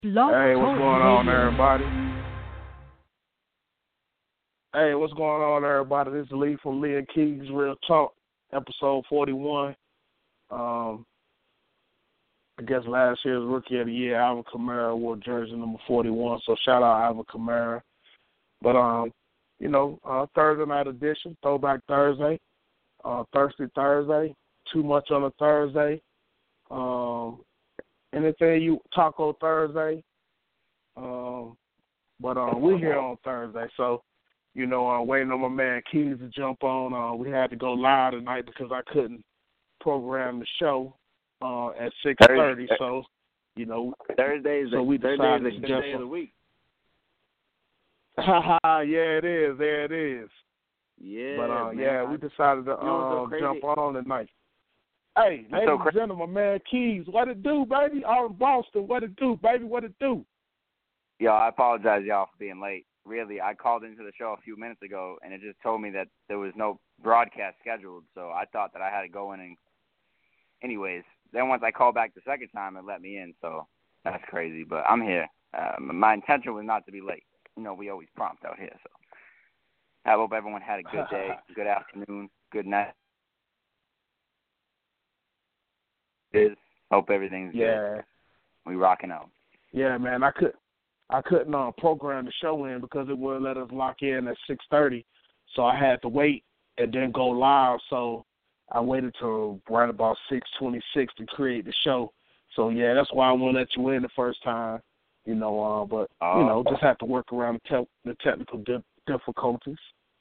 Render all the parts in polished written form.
Blog Hey, what's Talk going on, Radio. everybody? Hey, what's going on, everybody? This is Lee from Lee and Keys Real Talk, episode 41. I guess last year's Rookie of the Year, Alvin Kamara, wore jersey number 41, so shout out Alvin Kamara. But, Thursday night edition, Throwback Thursday, Thirsty Thursday, Too Much on a Thursday, anything you, Taco Thursday. But we're here on Thursday, so, waiting on my man Keys to jump on. We had to go live tonight because I couldn't program the show at 6:30. So, Thursday is the day of the week. Yeah, it is. There it is. Yeah, but we decided to jump on tonight. Hey, ladies and gentlemen, man, Keys, what it do, baby? Out in Boston, what it do, baby? What it do? Yo, I apologize, y'all, for being late. Really, I called into the show a few minutes ago, and it just told me that there was no broadcast scheduled, so I thought that I had to go in and... Anyways, then once I called back the second time, it let me in, so that's crazy, but I'm here. My intention was not to be late. We always prompt out here, so I hope everyone had a good day, good afternoon, good night. Hope everything's good. We rocking out. Yeah, man, I couldn't program the show in because it wouldn't let us lock in at 6:30, so I had to wait and then go live. So I waited till right about 6:26 to create the show. So yeah, that's why I won't let you in the first time. Just have to work around the technical difficulties.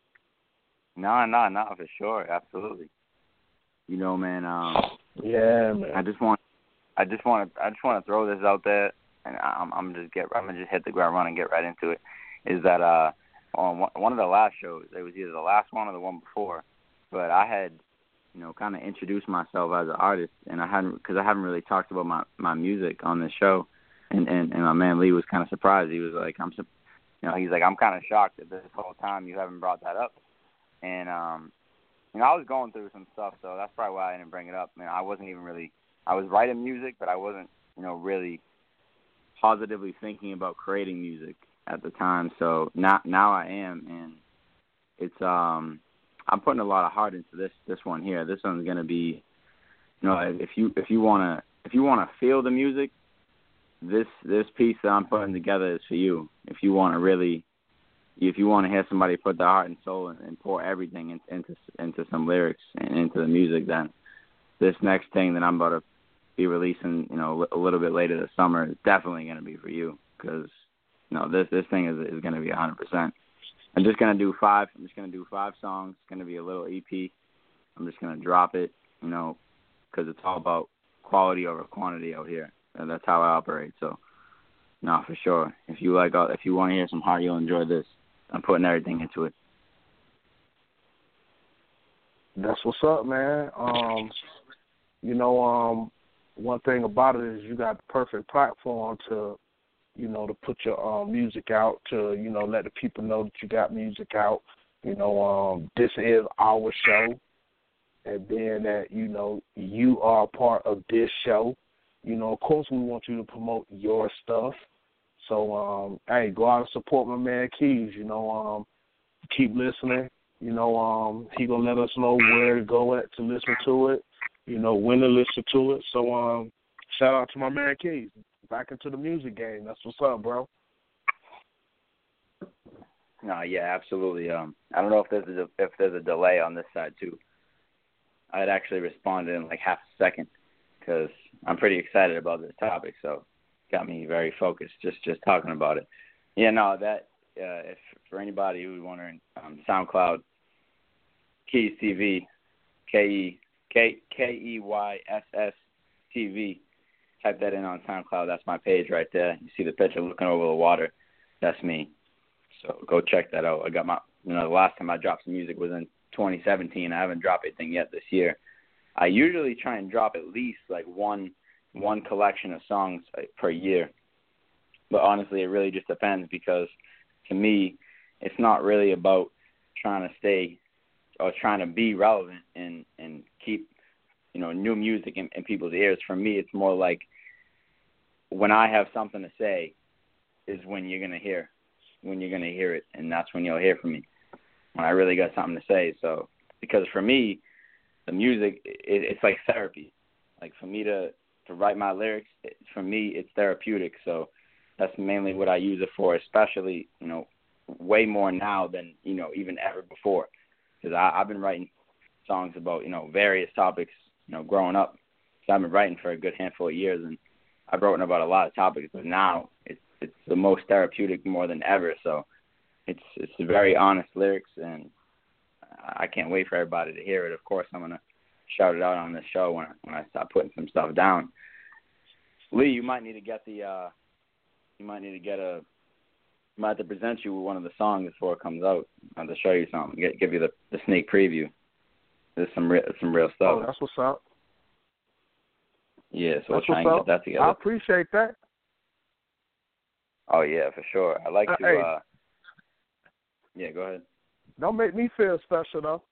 No, for sure, absolutely. Man. Yeah, man. I just want to throw this out there, and I'm just hit the ground running and get right into it. Is that on one of the last shows, it was either the last one or the one before, but I had kind of introduced myself as an artist, and I haven't really talked about my music on this show, and my man Lee was kind of surprised. He was like, he's like, I'm kind of shocked that this whole time you haven't brought that up, and I was going through some stuff, so that's probably why I didn't bring it up. I wasn't even really, I was writing music, but I wasn't, really positively thinking about creating music at the time. So now I am, and it's I'm putting a lot of heart into this one here. This one's gonna be, if you wanna feel the music, this piece that I'm putting together is for you. If you want to hear somebody put their heart and soul and pour everything into some lyrics and into the music, then this next thing that I'm about to be releasing, a little bit later this summer is definitely going to be for you, because this thing is going to be 100%. I'm just going to do 5 songs. It's going to be a little EP. I'm just going to drop it, because it's all about quality over quantity out here. And that's how I operate. So, no, for sure. If you want to hear some heart, you'll enjoy this. I'm putting everything into it. That's what's up, man. One thing about it is you got the perfect platform to put your music out, to, let the people know that you got music out. This is our show. And being that, you are a part of this show, of course we want you to promote your stuff. So, hey, go out and support my man Keys. Keep listening. He gonna let us know where to go at to listen to it. When to listen to it. So, shout out to my man Keys. Back into the music game. That's what's up, bro. No, yeah, absolutely. I don't know if there's a delay on this side too. I'd actually responded in like half a second because I'm pretty excited about this topic. So. Got me very focused just talking about it. Yeah, no, that if for anybody who's wondering, SoundCloud, Keys TV, KEYSS TV. Type that in on SoundCloud. That's my page right there. You see the picture looking over the water. That's me. So go check that out. I got the last time I dropped some music was in 2017. I haven't dropped anything yet this year. I usually try and drop at least like one collection of songs per year. But honestly, it really just depends, because to me, it's not really about trying to stay or trying to be relevant and keep, new music in people's ears. For me, it's more like when I have something to say is when you're gonna hear it, and that's when you'll hear from me when I really got something to say. So because for me, the music it's like therapy. Like for me to write my lyrics, for me it's therapeutic. So that's mainly what I use it for, especially way more now than even ever before, because I've been writing songs about various topics growing up. So I've been writing for a good handful of years, and I've written about a lot of topics, but now it's the most therapeutic more than ever. So it's very honest lyrics, and I can't wait for everybody to hear it. Of course, I'm gonna shout it out on this show when I start putting some stuff down. Lee, you might need to get I might have to present you with one of the songs before it comes out. I have to show you something, give you the sneak preview. There's some real stuff. Oh, that's what's up. Yeah, so we'll try and get that together. I appreciate that. Oh yeah, for sure. I like to. Hey, yeah, go ahead. Don't make me feel special though.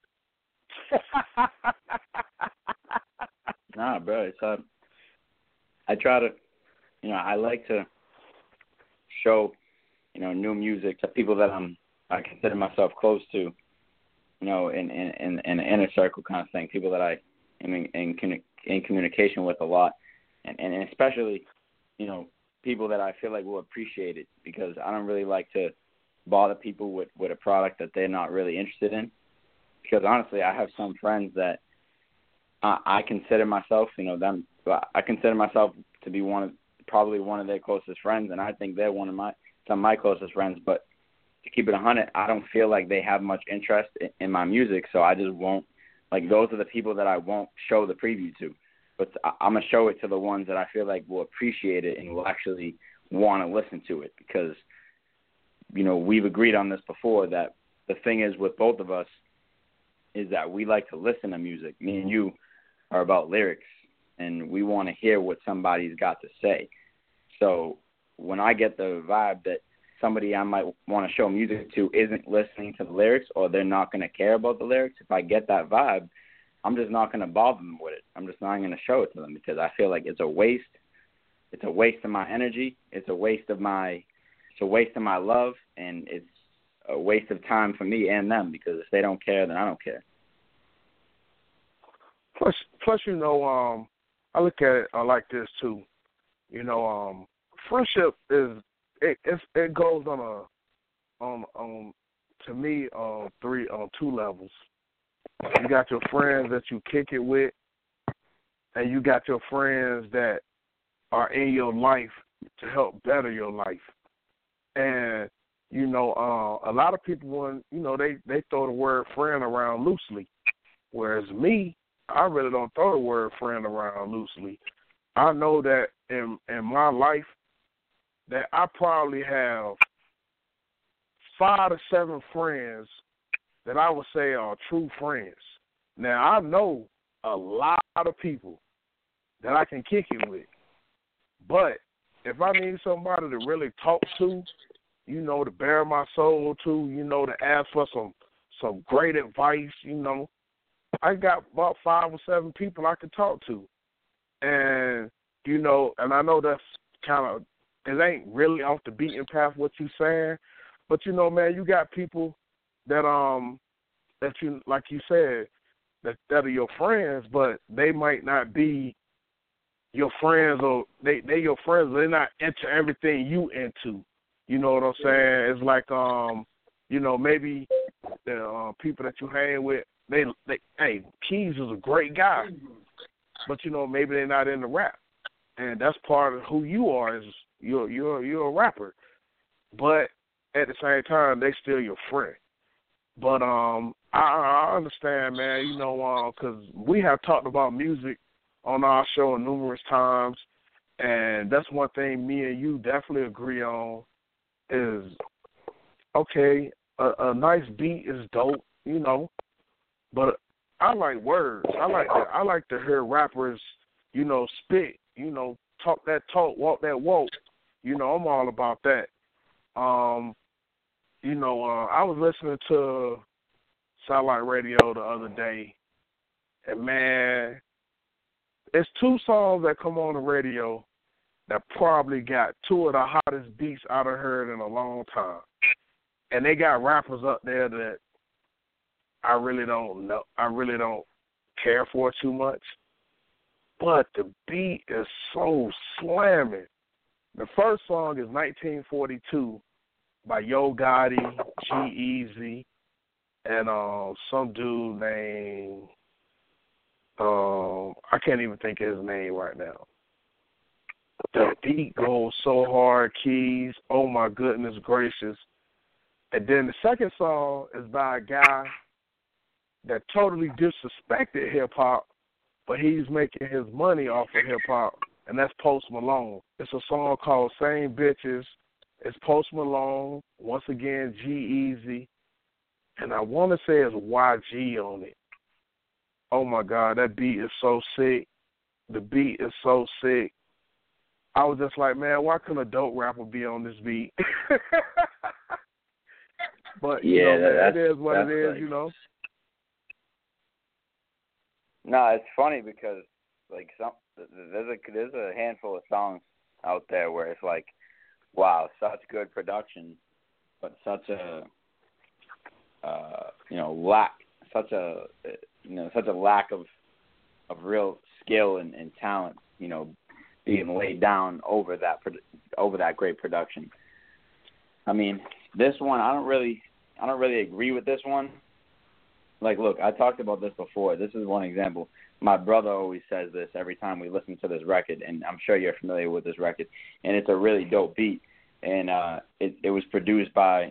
Nah, bro. It's I try to, I like to show, new music to people that I consider myself close to, in an inner circle kind of thing. People that I am in communication with a lot, and especially, people that I feel like will appreciate it, because I don't really like to bother people with a product that they're not really interested in. Because honestly, I have some friends that I consider myself, I consider myself to be probably one of their closest friends, and I think they're some of my closest friends. But to keep it 100, I don't feel like they have much interest in my music, so I just won't. Like, those are the people that I won't show the preview to. But I'm going to show it to the ones that I feel like will appreciate it and will actually want to listen to it, because, we've agreed on this before, that the thing is with both of us is that we like to listen to music. Me and you are about lyrics, and we want to hear what somebody's got to say. So when I get the vibe that somebody I might want to show music to isn't listening to the lyrics, or they're not going to care about the lyrics, if I get that vibe, I'm just not going to bother them with it. I'm just not going to show it to them, because I feel like it's a waste. It's a waste of my energy. It's a waste of my love, and it's a waste of time for me and them, because if they don't care, then I don't care. Plus, I look at it like this too. Friendship it goes on to me on two levels. You got your friends that you kick it with, and you got your friends that are in your life to help better your life. And a lot of people, when they throw the word friend around loosely, whereas me, I really don't throw the word friend around loosely. I know that in my life that I probably have 5 to 7 friends that I would say are true friends. Now, I know a lot of people that I can kick it with, but if I need somebody to really talk to, to bare my soul to, to ask for some great advice, I got about 5 or 7 people I can talk to. And, and I know that's kind of, it ain't really off the beaten path what you saying, but, man, you got people that you, like you said, that are your friends, but they might not be your friends, or they your friends, but they're not into everything you into. You know what I'm saying? It's like, maybe the people that you hang with, hey, Keys is a great guy, but maybe they're not into rap, and that's part of who you are. Is you're a rapper, but at the same time, they still your friend. But I understand, man. Because we have talked about music on our show numerous times, and that's one thing me and you definitely agree on. Is okay, a nice beat is dope, but I like words. I like to hear rappers, spit, talk that talk, walk that walk. I'm all about that. I was listening to Satellite Radio the other day, and man, it's 2 songs that come on the radio that probably got two of the hottest beats I've heard in a long time. And they got rappers up there that I really don't know. I really don't care for too much. But the beat is so slamming. The first song is 1942 by Yo Gotti, G-Eazy, and some dude named, I can't even think of his name right now. The beat goes so hard, keys, oh my goodness gracious. And then the second song is by a guy that totally disrespected hip-hop, but he's making his money off of hip-hop, and that's Post Malone. It's a song called Same Bitches. It's Post Malone, once again, G-Eazy, and I want to say it's YG on it. Oh, my God, that beat is so sick. The beat is so sick. I was just like, man, why couldn't a dope rapper be on this beat? But, you know, man, it is what it is, like, you know. No, it's funny because, like, there's a handful of songs out there where it's like, wow, such good production, but such a, such a lack of real skill and talent, being laid down over that great production. I mean, this one, I don't really agree with this one. Like, look, I talked about this before. This is one example. My brother always says this every time we listen to this record, and I'm sure you're familiar with this record. And it's a really dope beat. And it was produced by,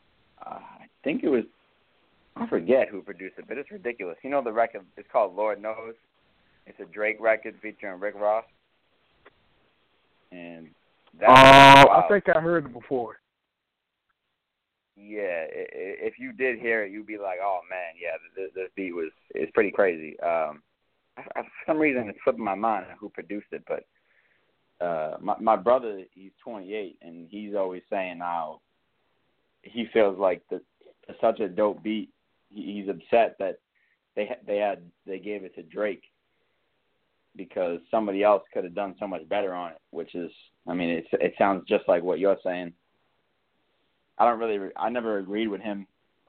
I forget who produced it, but it's ridiculous. You know the record, it's called Lord Knows. It's a Drake record featuring Rick Ross. And that's I think I heard it before. Yeah, if you did hear it, you'd be like, "Oh man, yeah, this beat is pretty crazy." For some reason, it's slipping my mind who produced it, but my brother, he's 28, and he's always saying how he feels like it's such a dope beat. He's upset that they gave it to Drake because somebody else could have done so much better on it. Which is, I mean, it sounds just like what you're saying. I never agreed with him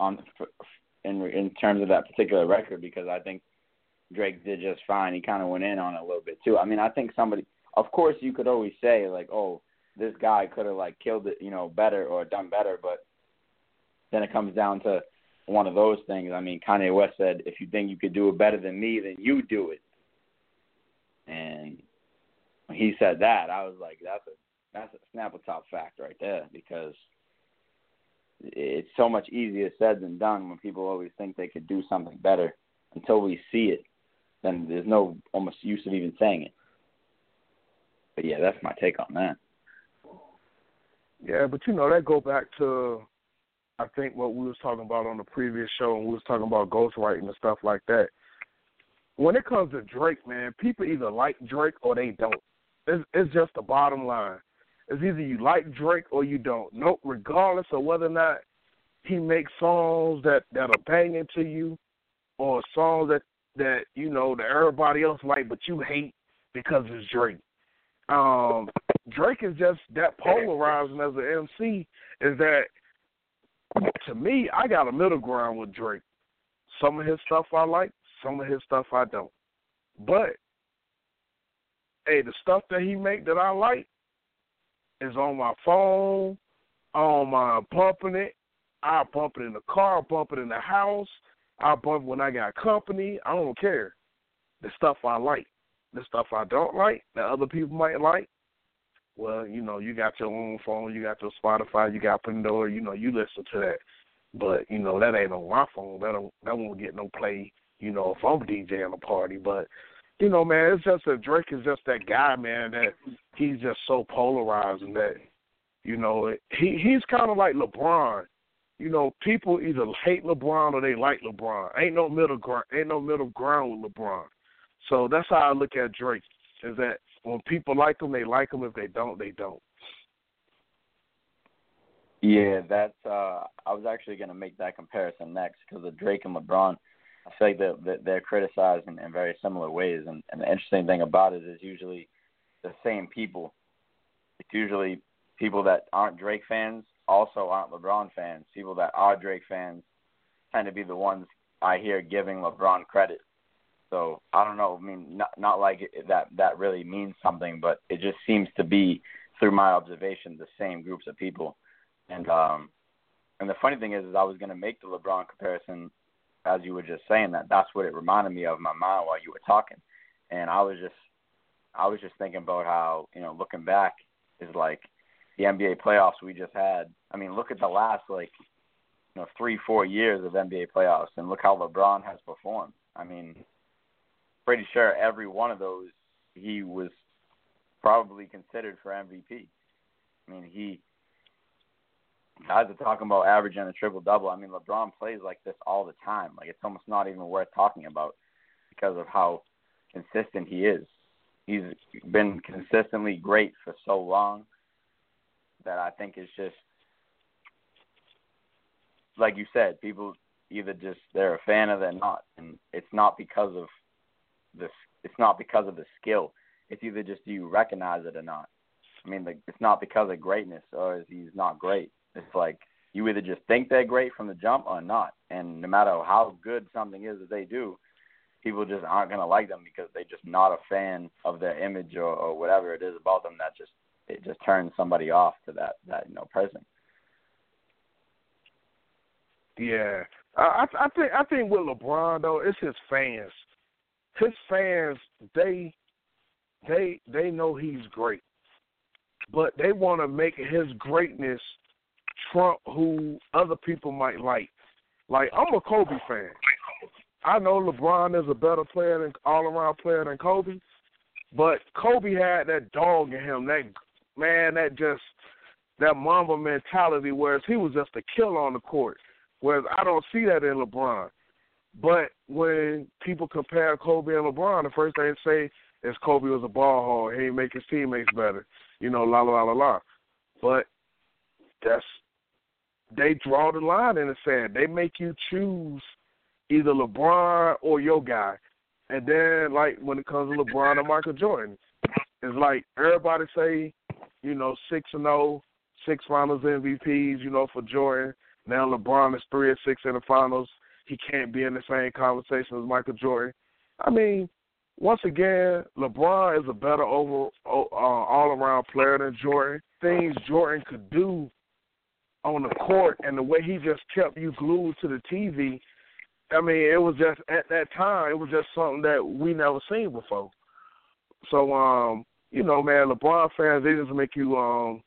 in terms of that particular record because I think Drake did just fine. He kind of went in on it a little bit too. I mean, I think of course you could always say like, oh, this guy could have like killed it, better or done better, but then it comes down to one of those things. I mean, Kanye West said, if you think you could do it better than me, then you do it. And when he said that, I was like, that's a snap of top fact right there because it's so much easier said than done when people always think they could do something better. Until we see it, then there's no almost use of even saying it. But yeah, that's my take on that. Yeah, but that go back to, I think, what we was talking about on the previous show, and we was talking about ghostwriting and stuff like that. When it comes to Drake, man, people either like Drake or they don't. It's just the bottom line. It's either you like Drake or you don't. No, regardless of whether or not he makes songs that are banging to you or songs that everybody else like but you hate because it's Drake. Drake is just that polarizing as an MC is that, to me, I got a middle ground with Drake. Some of his stuff I like, some of his stuff I don't. But, hey, the stuff that he make that I like, is on my phone, bumping it. I bump it in the car, bump it in the house. I bump when I got company. I don't care. The stuff I like. The stuff I don't like that other people might like, well, you got your own phone, you got your Spotify, you got Pandora, you listen to that. But, that ain't on my phone. That won't get no play, if I'm DJing a party. But, man, it's just that Drake is just that guy, man, that he's just so polarizing that, he's kind of like LeBron. People either hate LeBron or they like LeBron. Ain't no middle ground with LeBron. So that's how I look at Drake, is that when people like him, they like him. If they don't, they don't. Yeah, that's. I was actually going to make that comparison next because of Drake and LeBron. I feel like they're criticized in very similar ways, and the interesting thing about it is usually the same people It's usually people that aren't Drake fans also aren't LeBron fans. People that are Drake fans tend to be the ones I hear giving LeBron credit. So I don't know. I mean, not like that really means something, but it just seems to be, through my observation, the same groups of people. And the funny thing is I was going to make the LeBron comparison, as you were just saying that's what it reminded me of in my mind while you were talking. And I was just thinking about how, looking back is like the NBA playoffs we just had. I mean, look at the last 3-4 years of NBA playoffs and look how LeBron has performed. I mean, pretty sure every one of those he was probably considered for MVP. I mean, guys are talking about averaging a triple-double. I mean, LeBron plays like this all the time. Like, it's almost not even worth talking about because of how consistent he is. He's been consistently great for so long that I think it's just, like you said, people either just they're a fan or they're not, and it's not because of the skill. It's either just do you recognize it or not. I mean, it's not because of greatness or he's not great. It's like you either just think they're great from the jump or not. And no matter how good something is that they do, people just aren't going to like them because they're just not a fan of their image or whatever it is about them that it just turns somebody off to that person. Yeah, I think with LeBron though, it's his fans. His fans, they know he's great, but they want to make his greatness trump who other people might like. Like, I'm a Kobe fan. I know LeBron is a better player than all-around player than Kobe, but Kobe had that dog in him, that Mamba mentality, whereas he was just a killer on the court. Whereas I don't see that in LeBron. But when people compare Kobe and LeBron, the first thing they say is Kobe was a ball hog. He didn't make his teammates better. La, la, la, la, la. But they draw the line in the sand. They make you choose either LeBron or your guy. And then, like, when it comes to LeBron and Michael Jordan, it's like everybody say, 6-0, 6 finals MVPs, for Jordan. Now LeBron is 3-6 in the finals. He can't be in the same conversation as Michael Jordan. I mean, once again, LeBron is a better all-around player than Jordan. Things Jordan could do on the court and the way he just kept you glued to the TV, I mean, it was just, at that time, it was just something that we never seen before. So, man, LeBron fans, they just make you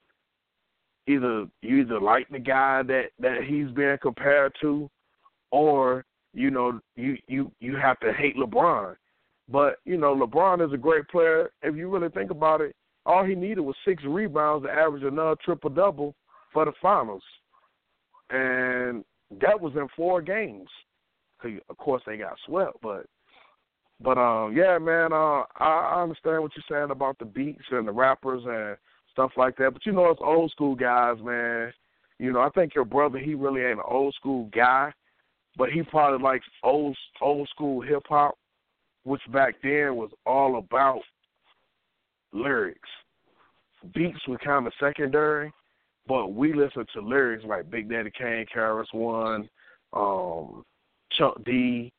either like the guy that he's being compared to, or you have to hate LeBron. But LeBron is a great player. If you really think about it, all he needed was 6 rebounds to average another triple-double for the finals, and that was in 4 games. Of course, they got swept, but yeah, man, I understand what you're saying about the beats and the rappers and stuff like that. But it's old school guys, man. I think your brother, he really ain't an old school guy, but he probably likes old school hip hop, which back then was all about lyrics. Beats were kind of secondary, but we listened to lyrics like Big Daddy Kane, KRS-One, Chuck D,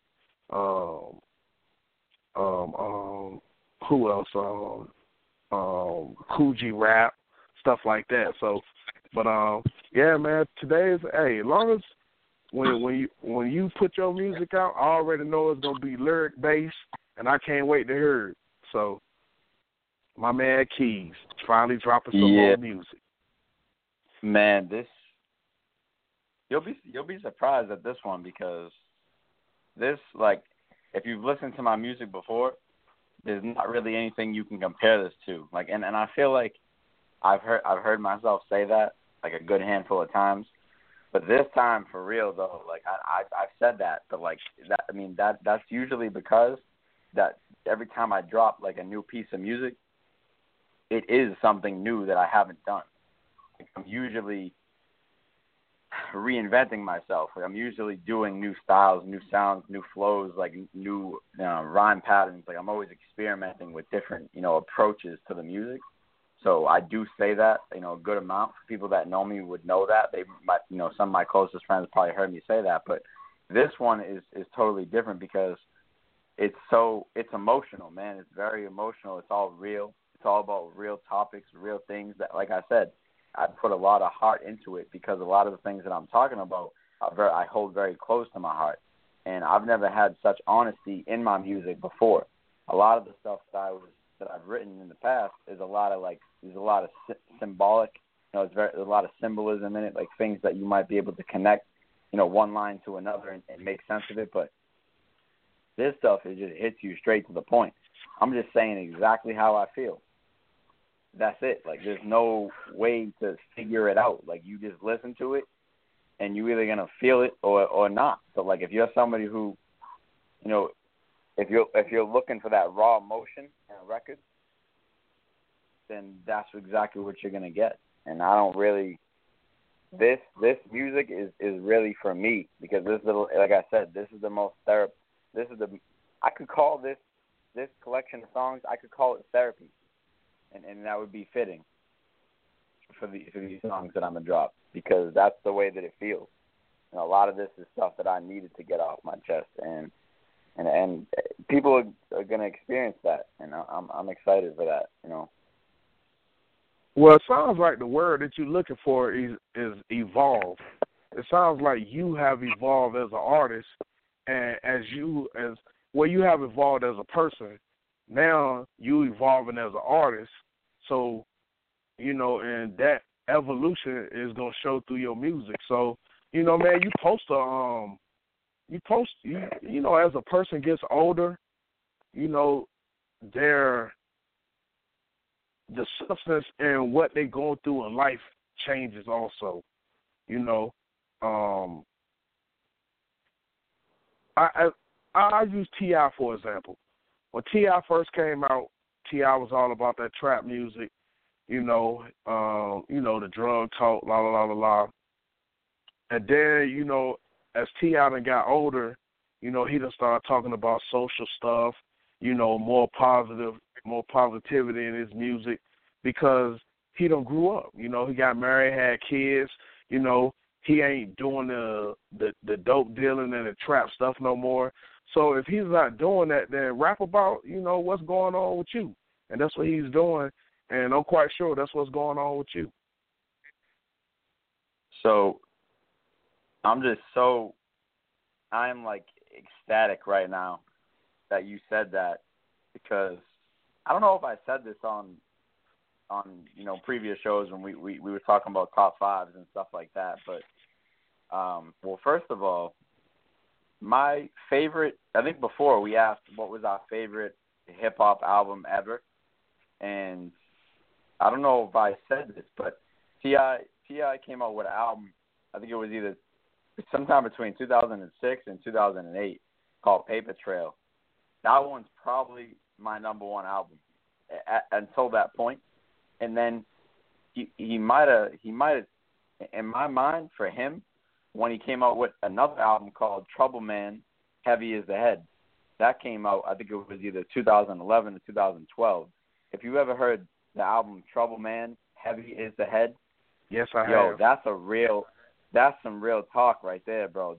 who else? Coogee Rap, stuff like that. So, but yeah, man. Today's as long as when you put your music out, I already know it's gonna be lyric based, and I can't wait to hear it. So, my man Keys finally dropping some more music. Man, you'll be surprised at this one because this, like, if you've listened to my music before, there's not really anything you can compare this to. Like, and I feel like I've heard myself say that like a good handful of times, but this time for real though, like I've said that, but like that, I mean that's usually because that every time I drop like a new piece of music, it is something new that I haven't done. Like, I'm usually reinventing myself. Like, I'm usually doing new styles, new sounds, new flows, like new rhyme patterns. Like, I'm always experimenting with different, approaches to the music. So I do say that, you know, a good amount. People that know me would know that. They might, you know, some of my closest friends probably heard me say that. But this one is totally different because it's emotional, man. It's very emotional. It's all real. It's all about real topics, real things that, like I said, I put a lot of heart into it because a lot of the things that I'm talking about I hold very close to my heart. And I've never had such honesty in my music before. A lot of the stuff that I've written in the past is a lot of symbolic. You know, there's a lot of symbolism in it, like things that you might be able to connect, you know, one line to another and make sense of it. But this stuff, it just hits you straight to the point. I'm just saying exactly how I feel. That's it. Like, there's no way to figure it out. Like, you just listen to it, and you're either gonna feel it or not. So, like, if you're somebody who, you know, if you're looking for that raw emotion in a record, then that's exactly what you're gonna get. And I don't really. This music is really for me because this is like I said, this is the most therapy. I could call this collection of songs, I could call it therapy, and that would be fitting for these songs that I'm gonna drop because that's the way that it feels. And a lot of this is stuff that I needed to get off my chest, and people are gonna experience that, and I'm excited for that, you know. Well, it sounds like the word that you're looking for is evolve. It sounds like you have evolved as an artist, and you have evolved as a person. Now you evolving as an artist. So, you know, and that evolution is gonna show through your music. So, you know, man, you know, as a person gets older, you know, the substance and what they're going through in life changes also. You know, I use T.I. for example. When T.I. first came out, T.I. was all about that trap music, you know, the drug talk, la la la la la. And then, you know, as T.I. done got older, you know, he done started talking about social stuff, you know, more positivity in his music because he done grew up. You know, he got married, had kids, you know, he ain't doing the dope dealing and the trap stuff no more. So if he's not doing that, then rap about, you know, what's going on with you. And that's what he's doing, and I'm quite sure that's what's going on with you. So I'm like ecstatic right now that you said that because I don't know if I said this on you know, previous shows when we were talking about top fives and stuff like that, but well, first of all, my favorite, I think before we asked what was our favorite hip hop album ever, and I don't know if I said this, but T.I. came out with an album, I think it was either sometime between 2006 and 2008 called Paper Trail. That one's probably my number one album until that point. And then he might have, in my mind, for him, when he came out with another album called Trouble Man, Heavy is the Head. That came out, I think it was either 2011 or 2012. If you ever heard the album Trouble Man, Heavy is the Head, yes, I have. Yo, that's some real talk right there, bro.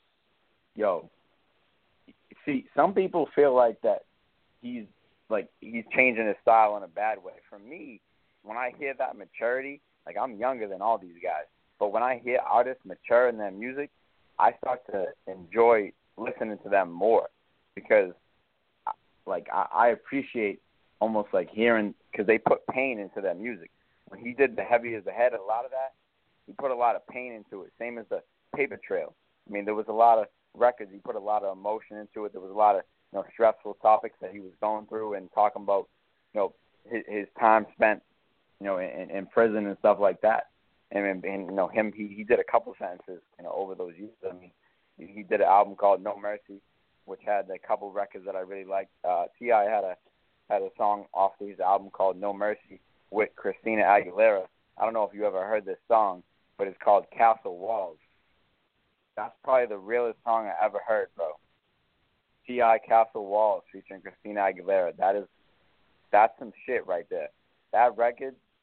See, some people feel like that he's changing his style in a bad way. For me, when I hear that maturity, like, I'm younger than all these guys, but when I hear artists mature in their music, I start to enjoy listening to them more because, like, I appreciate almost like hearing, because they put pain into their music. When he did the Heavy as the Head, a lot of that, he put a lot of pain into it. Same as the Paper Trail. I mean, there was a lot of records. He put a lot of emotion into it. There was a lot of, you know, stressful topics that he was going through and talking about, you know, his time spent, you know, in prison and stuff like that. And you know, he did a couple sentences, you know, over those years. I mean, he did an album called No Mercy, which had a couple records that I really liked. T.I. had a song off his album called No Mercy with Christina Aguilera. I don't know if you ever heard this song, but it's called Castle Walls. That's probably the realest song I ever heard, bro. T.I. Castle Walls featuring Christina Aguilera. That's some shit right there. That record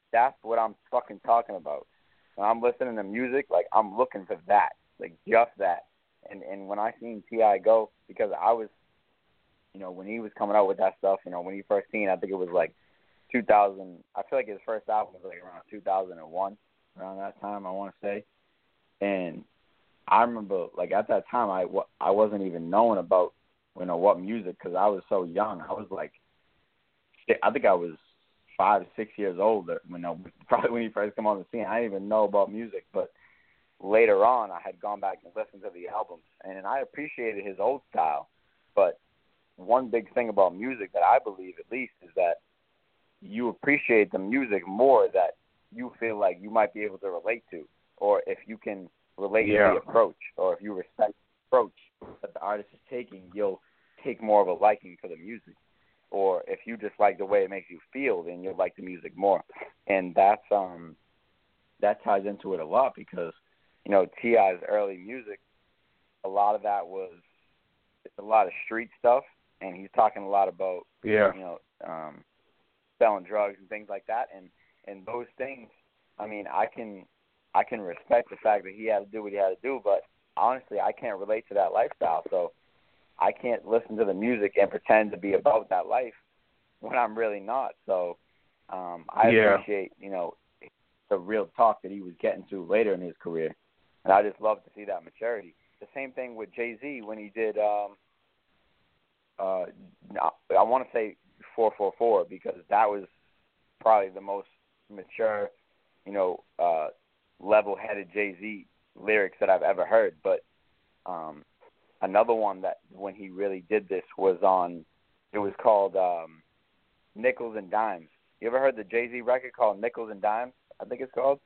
That's what I'm fucking talking about. When I'm listening to music, like I'm looking for that, like just that. And when I seen T.I. go, because I was, when he was coming out with that stuff, when he first seen, I think it was like 2000. I feel like his first album was like around 2001, around that time, I want to say. And I remember, like at that time, I wasn't even knowing about, what music, because I was so young. I was like, I think I was 5, 6 years old probably when he first came on the scene. I didn't even know about music, but later on, I had gone back and listened to the albums, and I appreciated his old style. But one big thing about music that I believe, at least, is that you appreciate the music more that you feel like you might be able to relate to, or if you can relate to the approach, or if you respect the approach that the artist is taking, you'll take more of a liking for the music. Or if you just like the way it makes you feel, then you'll like the music more. And that ties into it a lot because, T.I.'s early music, a lot of that was a lot of street stuff, and he's talking a lot about, selling drugs and things like that. And those things, I mean, I can respect the fact that he had to do what he had to do, but honestly, I can't relate to that lifestyle. So I can't listen to the music and pretend to be about that life when I'm really not. So I appreciate, the real talk that he was getting to later in his career. And I just love to see that maturity. The same thing with Jay-Z when he did, I want to say 444 because that was probably the most mature, level-headed Jay-Z lyrics that I've ever heard. But another one that when he really did this was it was called Nickels and Dimes. You ever heard the Jay-Z record called Nickels and Dimes? I think it's called.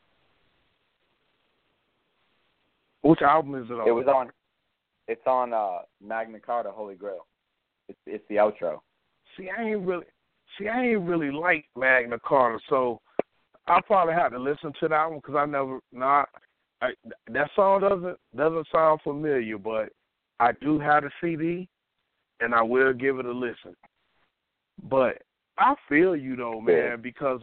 Which album is it on? It's on Magna Carta, Holy Grail. It's the outro. See, I ain't really like Magna Carta, so I'll probably have to listen to that one because that song doesn't sound familiar, but I do have the CD, and I will give it a listen. But I feel you though, man, because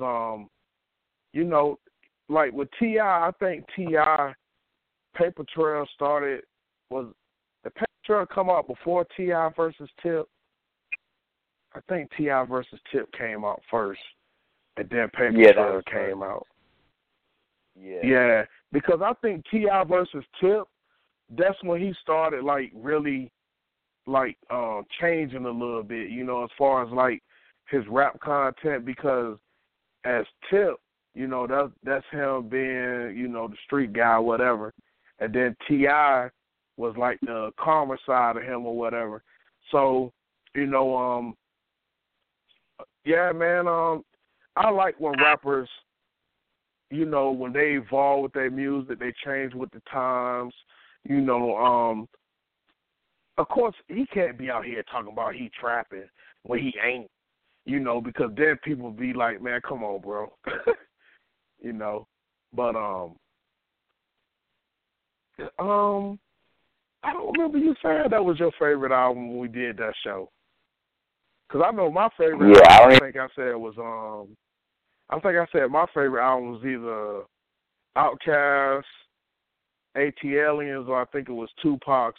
like with T.I., I think T.I. Paper Trail was the Paper Trail come out before T.I. versus Tip? I think T.I. versus Tip came out first, and then Paper Trail came out. Yeah, because I think T.I. versus Tip, that's when he started like really like changing a little bit, as far as like his rap content, because as Tip, that's him being, the street guy, whatever. And then T.I. was like the calmer side of him or whatever. So, yeah, man, I like when rappers, when they evolve with their music, they change with the times, of course, he can't be out here talking about he trapping when he ain't, because then people be like, man, come on, bro. But, I don't remember you saying that was your favorite album when we did that show. Because I know my favorite album, I think I said my favorite album was either Outkast, ATLiens, or I think it was Tupac's,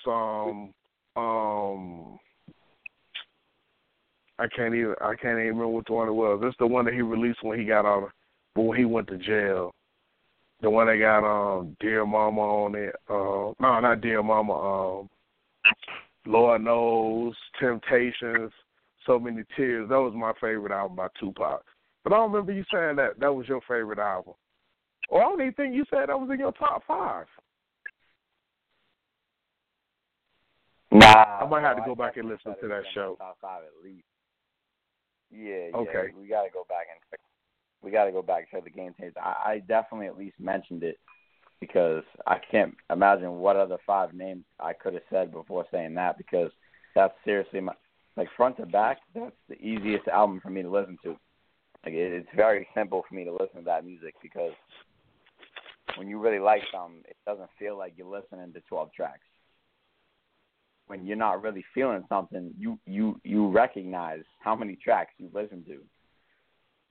I can't even remember which one it was. It's the one that he released when he went to jail. The one that got Dear Mama on it. No, not Dear Mama. Lord Knows, Temptations, So Many Tears. That was my favorite album by Tupac. But I don't remember you saying that was your favorite album. Or I don't even think you said that was in your top 5. Nah. I might have to go back and listen to that show. Top 5 at least. Yeah. Okay. We got to go back and check the game tapes. I definitely at least mentioned it because I can't imagine what other 5 names I could have said before saying that, because that's seriously like front to back, that's the easiest album for me to listen to. Like it's very simple for me to listen to that music because when you really like something, it doesn't feel like you're listening to 12 tracks. When you're not really feeling something, you recognize how many tracks you listen to.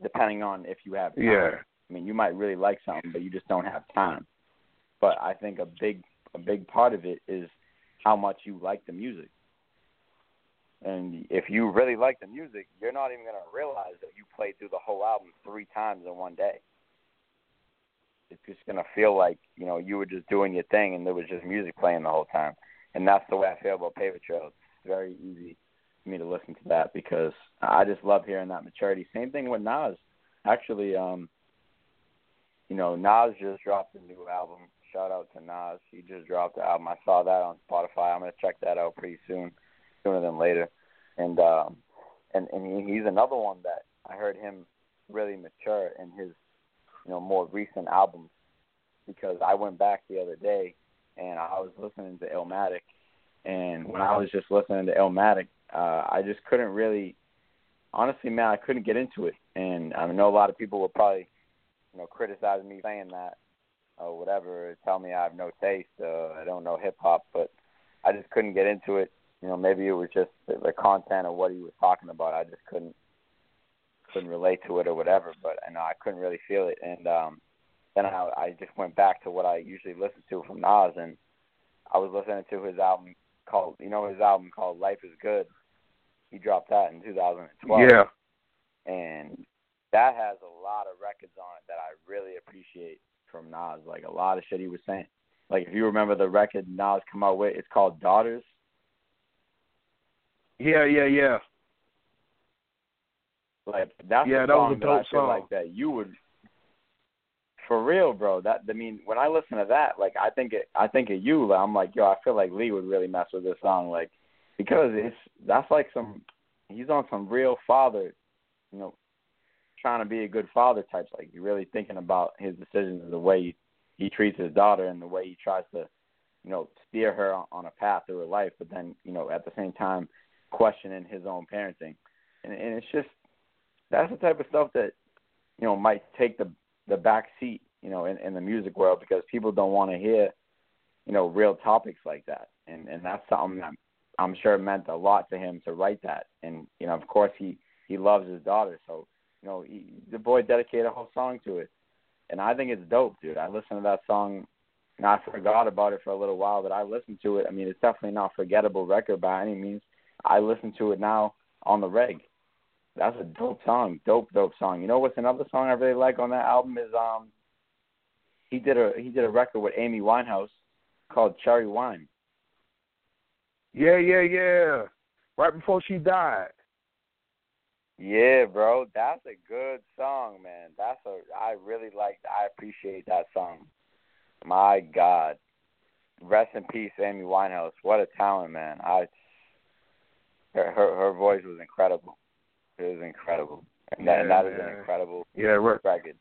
depending on if you have time. Yeah. I mean, you might really like something, but you just don't have time. But I think a big part of it is how much you like the music. And if you really like the music, you're not even going to realize that you played through the whole album 3 times in one day. It's just going to feel like, you know, you were just doing your thing and there was just music playing the whole time. And that's the way I feel about Paper Trail. It's very easy for me to listen to that because I just love hearing that maturity. Same thing with Nas. Actually, you know, Nas just dropped a new album. Shout out to Nas. He just dropped the album. I saw that on Spotify. I'm going to check that out pretty soon, sooner than later. And he's another one that I heard him really mature in his, you know, more recent albums, because I went back the other day and I was listening to Illmatic, and when I was just listening to Illmatic, I just couldn't really, honestly, man, I couldn't get into it. And I know a lot of people will probably, you know, criticize me saying that or whatever, tell me I have no taste, I don't know hip hop, but I just couldn't get into it. You know, maybe it was just the content of what he was talking about. I just couldn't relate to it or whatever, but I know I couldn't really feel it. And then I just went back to what I usually listen to from Nas, and I was listening to his album called Life is Good. He dropped that in 2012. Yeah. And that has a lot of records on it that I really appreciate from Nas, like a lot of shit he was saying. Like, if you remember the record Nas come out with, it's called Daughters. Yeah. Like, that's that a song was a that I dope feel song. like that you would, for real, bro. I mean, when I listen to that, like, I think of you. Like, I'm like, yo, I feel like Lee would really mess with this song, like, because that's like he's on some real father, you know, trying to be a good father types. Like, you're really thinking about his decisions and the way he treats his daughter and the way he tries to, you know, steer her on a path through her life, but then, you know, at the same time questioning his own parenting. And it's just, that's the type of stuff that, you know, might take the back seat, you know, in the music world, because people don't want to hear, you know, real topics like that. And that's something that I'm sure meant a lot to him to write that. And, you know, of course he loves his daughter. So, you know, the boy dedicated a whole song to it. And I think it's dope, dude. I listened to that song, and I forgot about it for a little while, but I listened to it. I mean, it's definitely not a forgettable record by any means. I listen to it now on the reg. That's a dope song. Dope song. You know what's another song I really like on that album is he did a record with Amy Winehouse called Cherry Wine. Yeah. Right before she died. Yeah, bro. That's a good song, man. I really I appreciate that song. My God. Rest in peace, Amy Winehouse. What a talent, man. Her voice was incredible. It was incredible. And that is an incredible record.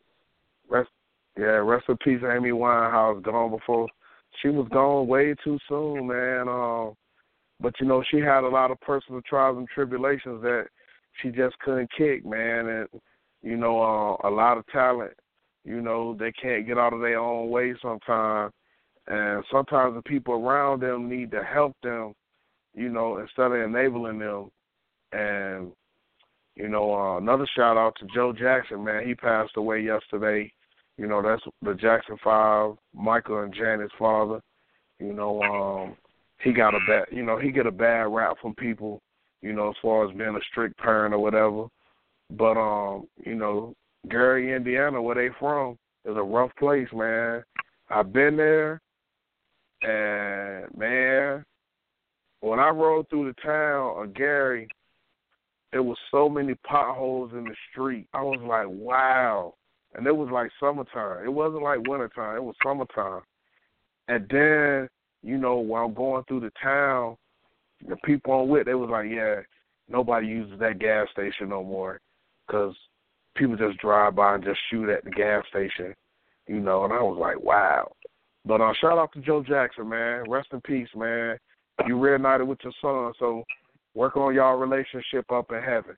Rest in peace, Amy Winehouse, gone before. She was gone way too soon, man. But, you know, she had a lot of personal trials and tribulations that she just couldn't kick, man. And, you know, a lot of talent, you know, they can't get out of their own way sometimes. And sometimes the people around them need to help them, you know, instead of enabling them. And, you know, another shout out to Joe Jackson, man. He passed away yesterday. You know, that's the Jackson 5, Michael and Janet's father. You know, he get a bad rap from people, you know, as far as being a strict parent or whatever. But, you know, Gary, Indiana, where they from, is a rough place, man. I've been there, and, man, when I rode through the town of Gary, there was so many potholes in the street. I was like, wow. And it was like summertime. It wasn't like wintertime. It was summertime. And then, you know, while I'm going through the town, the people I'm with, they was like, yeah, nobody uses that gas station no more because people just drive by and just shoot at the gas station, you know. And I was like, wow. But shout out to Joe Jackson, man. Rest in peace, man. You reunited with your son, so work on y'all relationship up in heaven.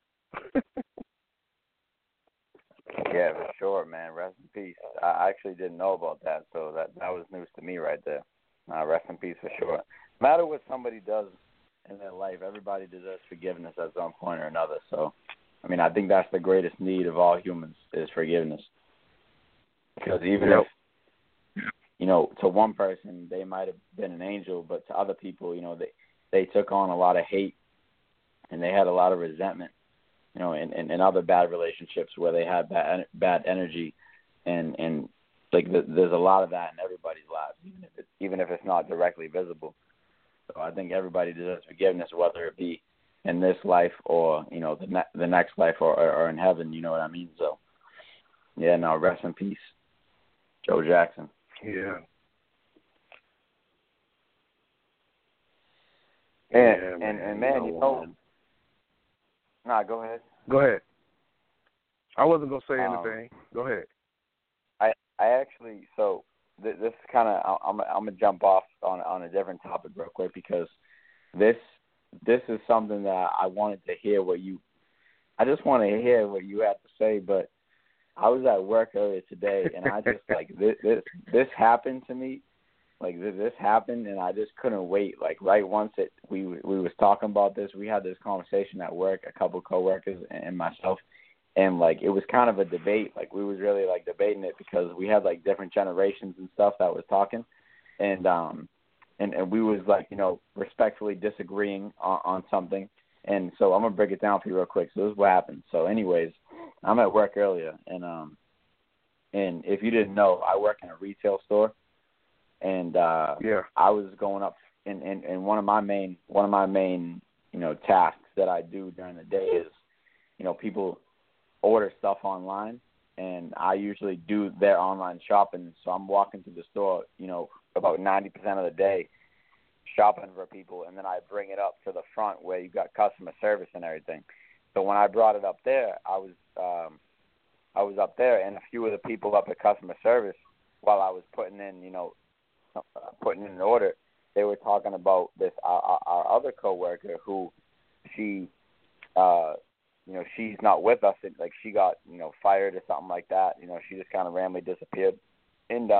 Yeah, for sure, man. Rest in peace. I actually didn't know about that, so that was news to me right there. Rest in peace for sure. No matter what somebody does in their life, everybody deserves forgiveness at some point or another. So, I I mean, I think that's the greatest need of all humans is forgiveness. Because even Yep. if, you know, to one person they might have been an angel, but to other people, you know, they took on a lot of hate and they had a lot of resentment, you know, and other bad relationships where they had bad energy, and like there's a lot of that in everybody's lives, even if it's not directly visible. So I think everybody deserves forgiveness, whether it be in this life or, you know, the next life or in heaven. You know what I mean? So yeah, no, rest in peace, Joe Jackson. Yeah. And man, you know, nah, go ahead. Go ahead. I wasn't gonna say anything. Go ahead. I actually, so this is kind of, I'm gonna jump off on a different topic real quick, because this is something that I wanted to hear I just want to hear what you had to say. But I was at work earlier today, and I just like this happened to me. Like this happened, and I just couldn't wait. Like right once we was talking about this, we had this conversation at work, a couple coworkers and myself, and like it was kind of a debate. Like we was really like debating it because we had like different generations and stuff that was talking, and we was like, you know, respectfully disagreeing on something. And so I'm gonna break it down for you real quick. So this is what happened. So anyways, I'm at work earlier, and if you didn't know, I work in a retail store. And I was going up in one of my main you know tasks that I do during the day is, you know, people order stuff online, and I usually do their online shopping. So I'm walking to the store, you know, about 90% of the day, shopping for people, and then I bring it up to the front where you've got customer service and everything. So when I brought it up there, I was up there, and a few of the people up at customer service, while I was putting in an order, they were talking about this our other coworker who she you know, she's not with us. Like she got, you know, fired or something like that. You know, she just kind of randomly disappeared. And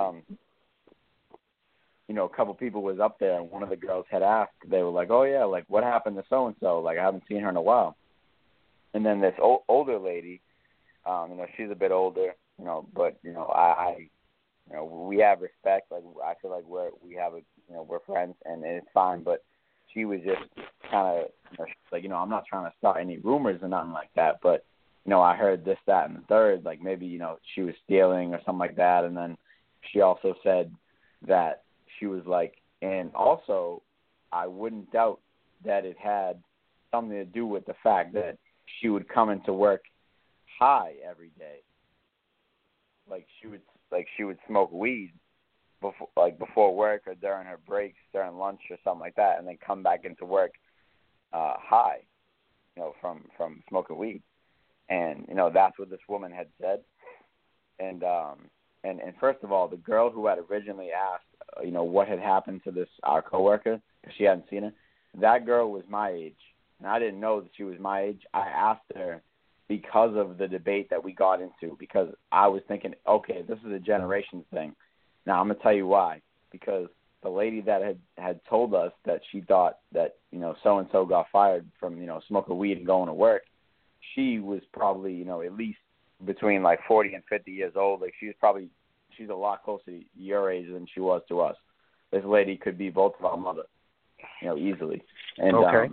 you know, a couple people was up there, and one of the girls had asked. They were like, "Oh yeah, like what happened to so and so? Like I haven't seen her in a while." And then this older lady, you know, she's a bit older, you know, but you know, I you know, we have respect. Like I feel like we're friends, and it's fine. But she was just kind of, you know, like, you know, I'm not trying to start any rumors or nothing like that. But you know, I heard this, that, and the third. Like maybe, you know, she was stealing or something like that. And then she also said that she was like, and also I wouldn't doubt that it had something to do with the fact that she would come into work high every day. Like she would smoke weed before work or during her breaks, during lunch or something like that, and then come back into work high, you know, from smoking weed. And you know, that's what this woman had said. And first of all, the girl who had originally asked, you know, what had happened to our coworker, because she hadn't seen her, that girl was my age, and I didn't know that she was my age. I asked her because of the debate that we got into, because I was thinking, okay, this is a generations thing. Now I'm gonna tell you why. Because the lady that had told us that she thought that, you know, so and so got fired from, you know, smoking weed and going to work, she was probably, you know, at least between like 40 and 50 years old. Like she's a lot closer to your age than she was to us. This lady could be both of our mother, you know, easily. And okay.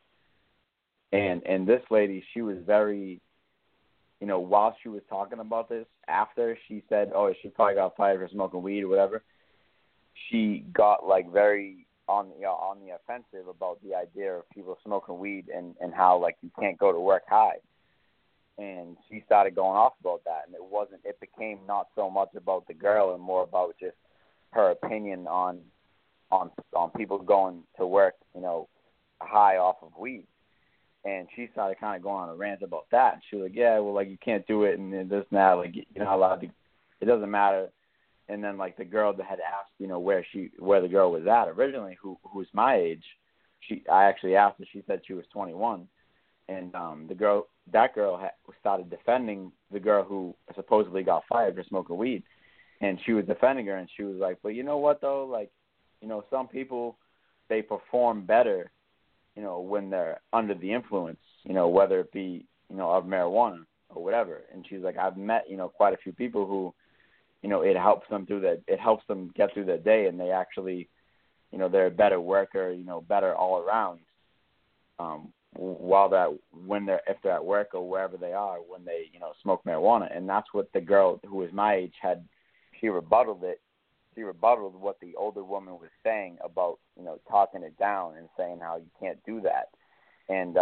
And this lady, she was very, you know, while she was talking about this, after she said, oh, she probably got fired for smoking weed or whatever, she got like very on the offensive about the idea of people smoking weed and how like you can't go to work high. And she started going off about that, and it became not so much about the girl and more about just her opinion on people going to work, you know, high off of weed. And she started kind of going on a rant about that. And she was like, yeah, well, like, you can't do it, and this and that. Like, you're not allowed to. It doesn't matter. And then, like, the girl that had asked, you know, where the girl was at originally, who was my age, I actually asked her. She said she was 21. And that girl started defending the girl who supposedly got fired for smoking weed. And she was defending her, and she was like, but you know what, though? Like, you know, some people, they perform better, you know, when they're under the influence, you know, whether it be, of marijuana or whatever. And she's like, I've met, quite a few people who, it helps them get through their day, and they actually, they're a better worker, better all around. If they're at work or wherever they are when they, smoke marijuana. And that's what the girl who was my age had. She rebutted it. She rebutted what the older woman was saying about, talking it down and saying how you can't do that. And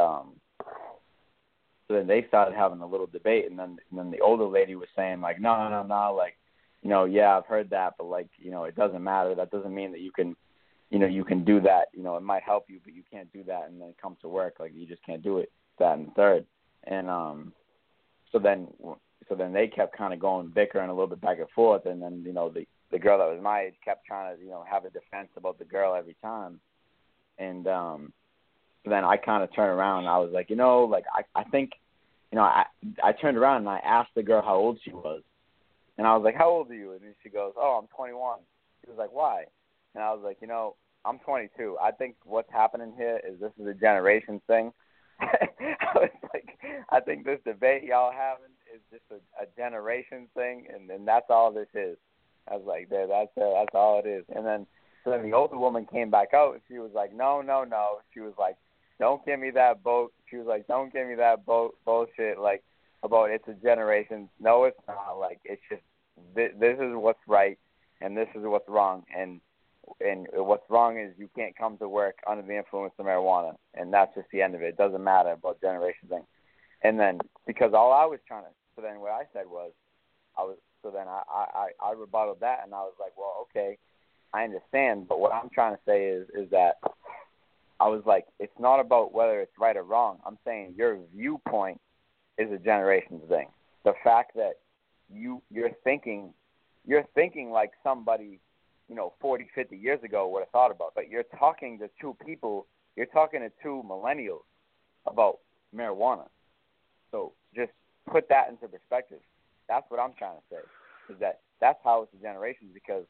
so then they started having a little debate, and then the older lady was saying, like, no, like, yeah, I've heard that, but, like, it doesn't matter. That doesn't mean that you can, you can do that. It might help you, but you can't do that and then come to work. Like, you just can't do it, that and the third. And so then they kept kind of going bickering a little bit back and forth, and then, the girl that was my age kept trying to, have a defense about the girl every time. And then I kind of turned around and I was like, I think, I turned around and I asked the girl how old she was. And I was like, how old are you? And then she goes, oh, I'm 21. She was like, why? And I was like, I'm 22. I think what's happening here is this is a generation thing. I was like, I think this debate y'all having is just a generation thing, and that's all this is. I was like, that's all it is. And then so then the older woman came back out, and she was like, no. She was like, don't give me that boat. She was like, don't give me that bullshit, like, about it's a generation. No, it's not. Like, it's just this is what's right, and this is what's wrong. And what's wrong is you can't come to work under the influence of marijuana, and that's just the end of it. It doesn't matter about generation thing. And then because all I was trying to, so then what I said was, I rebutted that, and I was like, well, okay, I understand, but what I'm trying to say is that I was like, it's not about whether it's right or wrong. I'm saying your viewpoint is a generations thing. The fact that you're thinking like somebody, 40, 50 years ago would have thought about, but you're talking to two millennials about marijuana. So just put that into perspective. That's what I'm trying to say, is that's how it's a generation, because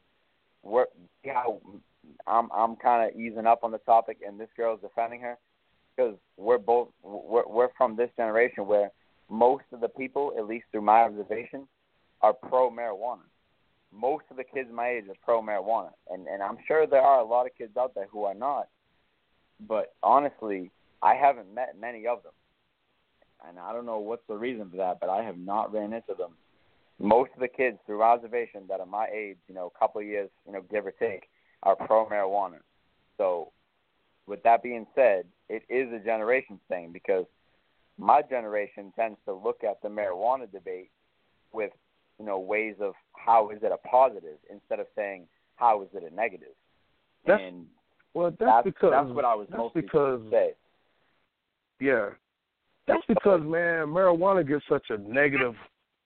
I'm kind of easing up on the topic, and this girl's defending her, because we're from this generation where most of the people, at least through my observation, are pro-marijuana. Most of the kids my age are pro-marijuana, and I'm sure there are a lot of kids out there who are not, but honestly, I haven't met many of them, and I don't know what's the reason for that, but I have not ran into them. Most of the kids, through observation, that are my age, a couple of years, give or take, are pro-marijuana. So with that being said, it is a generation thing, because my generation tends to look at the marijuana debate with, ways of how is it a positive instead of saying how is it a negative. That's what I was mostly trying to say. Yeah. That's because, man, marijuana gets such a negative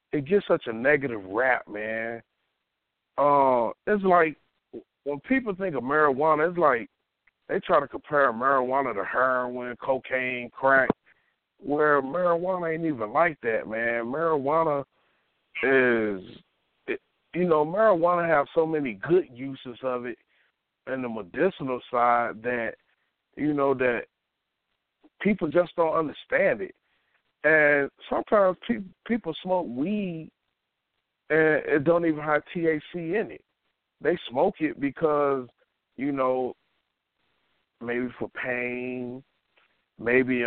rap, man. It's like when people think of marijuana, it's like they try to compare marijuana to heroin, cocaine, crack, where marijuana ain't even like that, man. Marijuana marijuana have so many good uses of it and the medicinal side that, that people just don't understand it. And sometimes people smoke weed and it don't even have THC in it. They smoke it because, maybe for pain, maybe,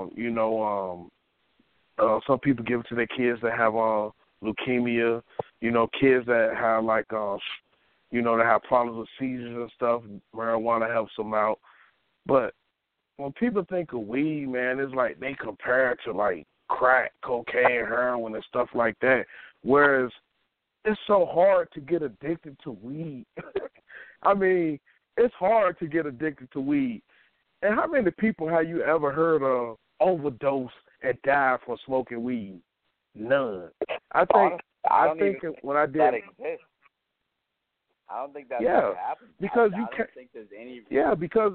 some people give it to their kids that have leukemia, kids that have that have problems with seizures and stuff. Marijuana helps them out. But when people think of weed, man, it's like they compare it to like crack, cocaine, heroin, and stuff like that. Whereas it's so hard to get addicted to weed. I mean, it's hard to get addicted to weed. And how many people have you ever heard of overdose and die from smoking weed? None. I think when I did that exists. I don't think that ever happened. Because I don't think there's any. Yeah, because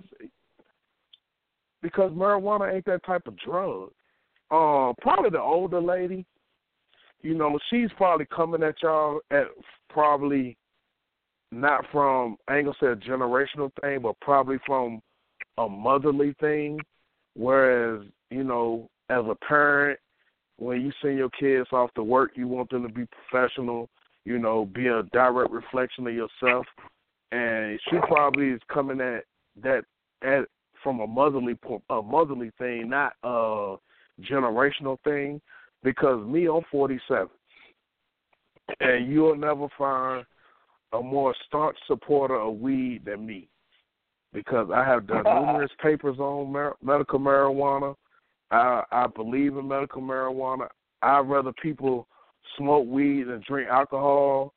marijuana ain't that type of drug. Probably the older lady, she's probably coming at y'all at probably not from, I ain't gonna say a generational thing, but probably from a motherly thing. Whereas, as a parent, when you send your kids off to work, you want them to be professional, be a direct reflection of yourself. And she probably is coming at that from a motherly thing, not a generational thing. Because me, I'm 47, and you'll never find a more staunch supporter of weed than me. Because I have done numerous papers on medical marijuana. I believe in medical marijuana. I'd rather people smoke weed than drink alcohol.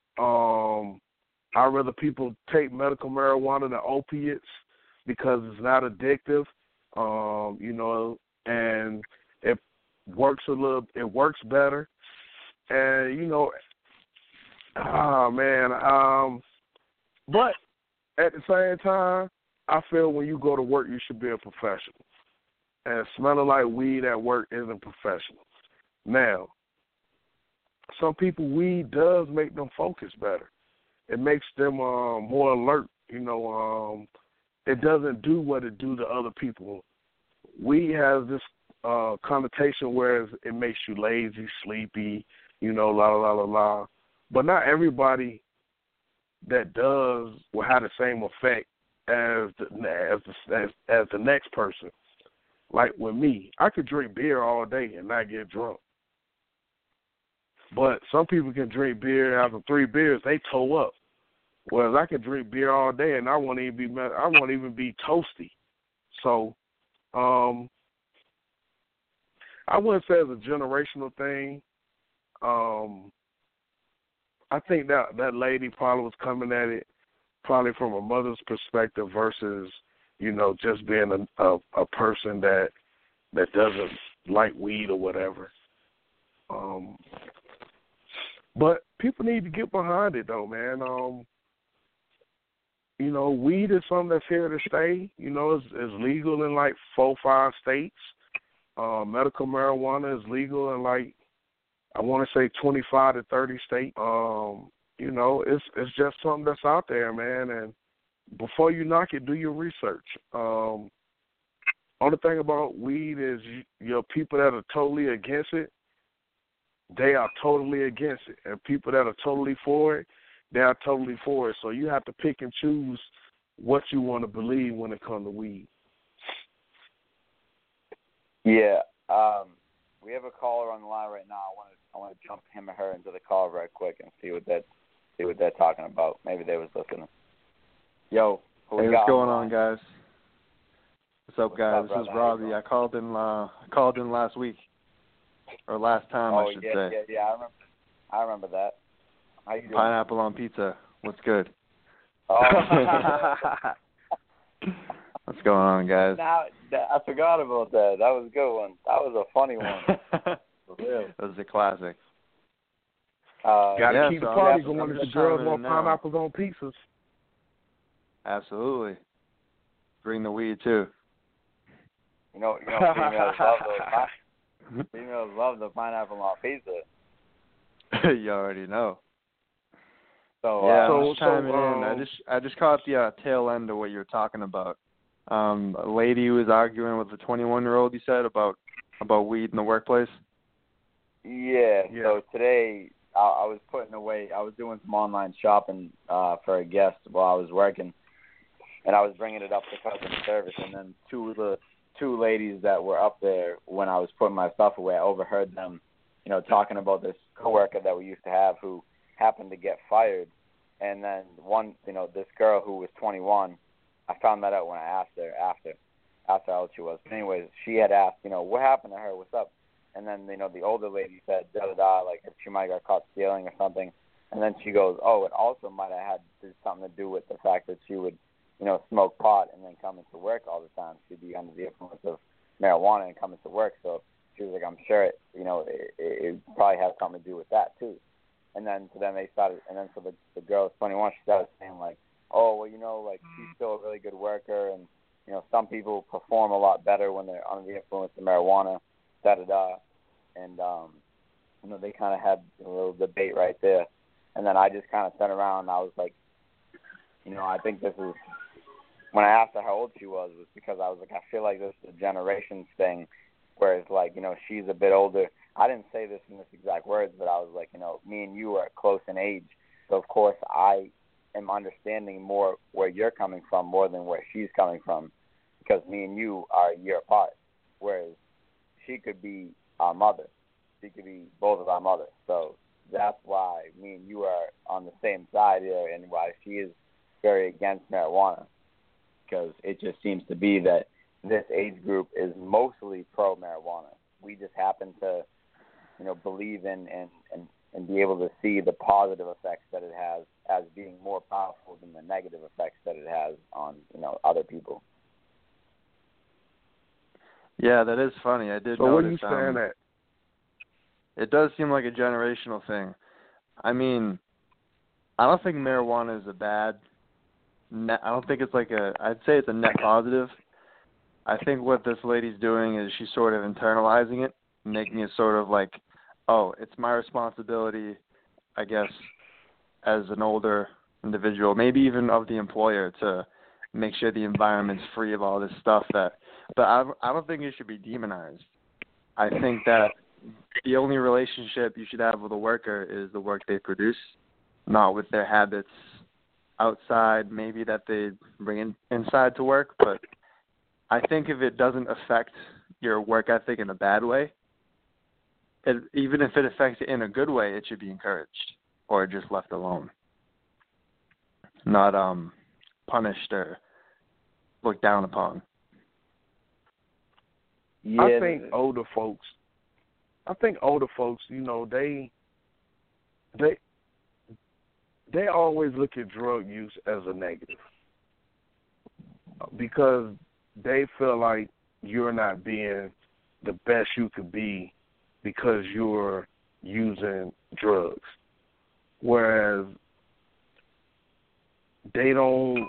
I'd rather people take medical marijuana than opiates because it's not addictive, and it works better. And, but at the same time, I feel when you go to work, you should be a professional. And smelling like weed at work isn't professional. Now, some people, weed does make them focus better. It makes them more alert. It doesn't do what it do to other people. Weed has this connotation where it makes you lazy, sleepy, la la la la la. But not everybody that does will have the same effect as the next person. Like with me, I could drink beer all day and not get drunk. But some people can drink beer after 3 beers, they toe up. Whereas I can drink beer all day and I won't even be toasty. So, I wouldn't say it's a generational thing. I think that lady probably was coming at it probably from a mother's perspective versus, just being a person that doesn't like weed or whatever. But people need to get behind it though, man. Weed is something that's here to stay. It's legal in like 4-5 states. Medical marijuana is legal in like, I want to say 25 to 30 states. It's just something that's out there, man. And before you knock it, do your research. Only thing about weed is your people that are totally against it, they are totally against it. And people that are totally for it, they are totally for it. So you have to pick and choose what you want to believe when it comes to weed. Yeah. We have a caller on the line right now. I want to jump him or her into the call right quick and see what they're talking about. Maybe they was listening. Yo, hey, what's going on, guys? What's up, guys? This is Robbie. I called in last week, or last time, I should say. Yeah. I remember that. How you doing? Pineapple on pizza. What's good? Oh. What's going on, guys? Now, I forgot about that. That was a good one. That was a funny one. For real. That was a classic. Gotta keep the party going if the girls want pineapples on pizzas. Absolutely. Bring the weed too. Females love the pineapple on pizza. You already know. So I'm just chiming in. I just caught the tail end of what you were talking about. A lady was arguing with a 21-year-old. You said about weed in the workplace. Yeah. So today I was putting away. I was doing some online shopping for a guest while I was working, and I was bringing it up to customer service. And then two ladies that were up there when I was putting my stuff away, I overheard them, talking about this coworker that we used to have who happened to get fired. And then one, this girl who was 21, I found that out when I asked her after how old she was. But anyways, she had asked, what happened to her? What's up? And then, the older lady said, da-da-da, like if she might have got caught stealing or something. And then she goes, oh, it also might have had something to do with the fact that she would, smoke pot and then come into work all the time. She'd be under the influence of marijuana and come into work. So she was like, I'm sure it probably has something to do with that too. And then so the girl, 21, she started saying like, oh, well, she's still a really good worker, and some people perform a lot better when they're under the influence of marijuana, da-da-da. And, they kind of had a little debate right there. And then I just kind of turned around and I was like, I think this is, when I asked her how old she was because I was like, I feel like this is a generations thing, whereas like, she's a bit older. I didn't say this in this exact words, but I was like, me and you are close in age, so of course I am understanding more where you're coming from more than where she's coming from, because me and you are a year apart, whereas she could be our mother. She could be both of our mothers. So that's why me and you are on the same side here, and why she is very against marijuana, because it just seems to be that this age group is mostly pro-marijuana. We just happen to, believe in and be able to see the positive effects that it has as being more powerful than the negative effects that it has on, other people. Yeah, that is funny. I did So what are notice. you saying that? It does seem like a generational thing. I mean, I don't think marijuana is a bad. I don't think it's I'd say it's a net positive. I think what this lady's doing is she's sort of internalizing it, making it sort of like, oh, it's my responsibility, I guess, as an older individual, maybe even of the employer, to make sure the environment's free of all this stuff but I don't think it should be demonized. I think that the only relationship you should have with a worker is the work they produce, not with their habits outside, maybe that they bring inside to work. But I think if it doesn't affect your work ethic in a bad way, even if it affects it in a good way, it should be encouraged or just left alone, not punished or looked down upon. Yeah. I think older folks, they always look at drug use as a negative, because they feel like you're not being the best you could be because you're using drugs. Whereas they don't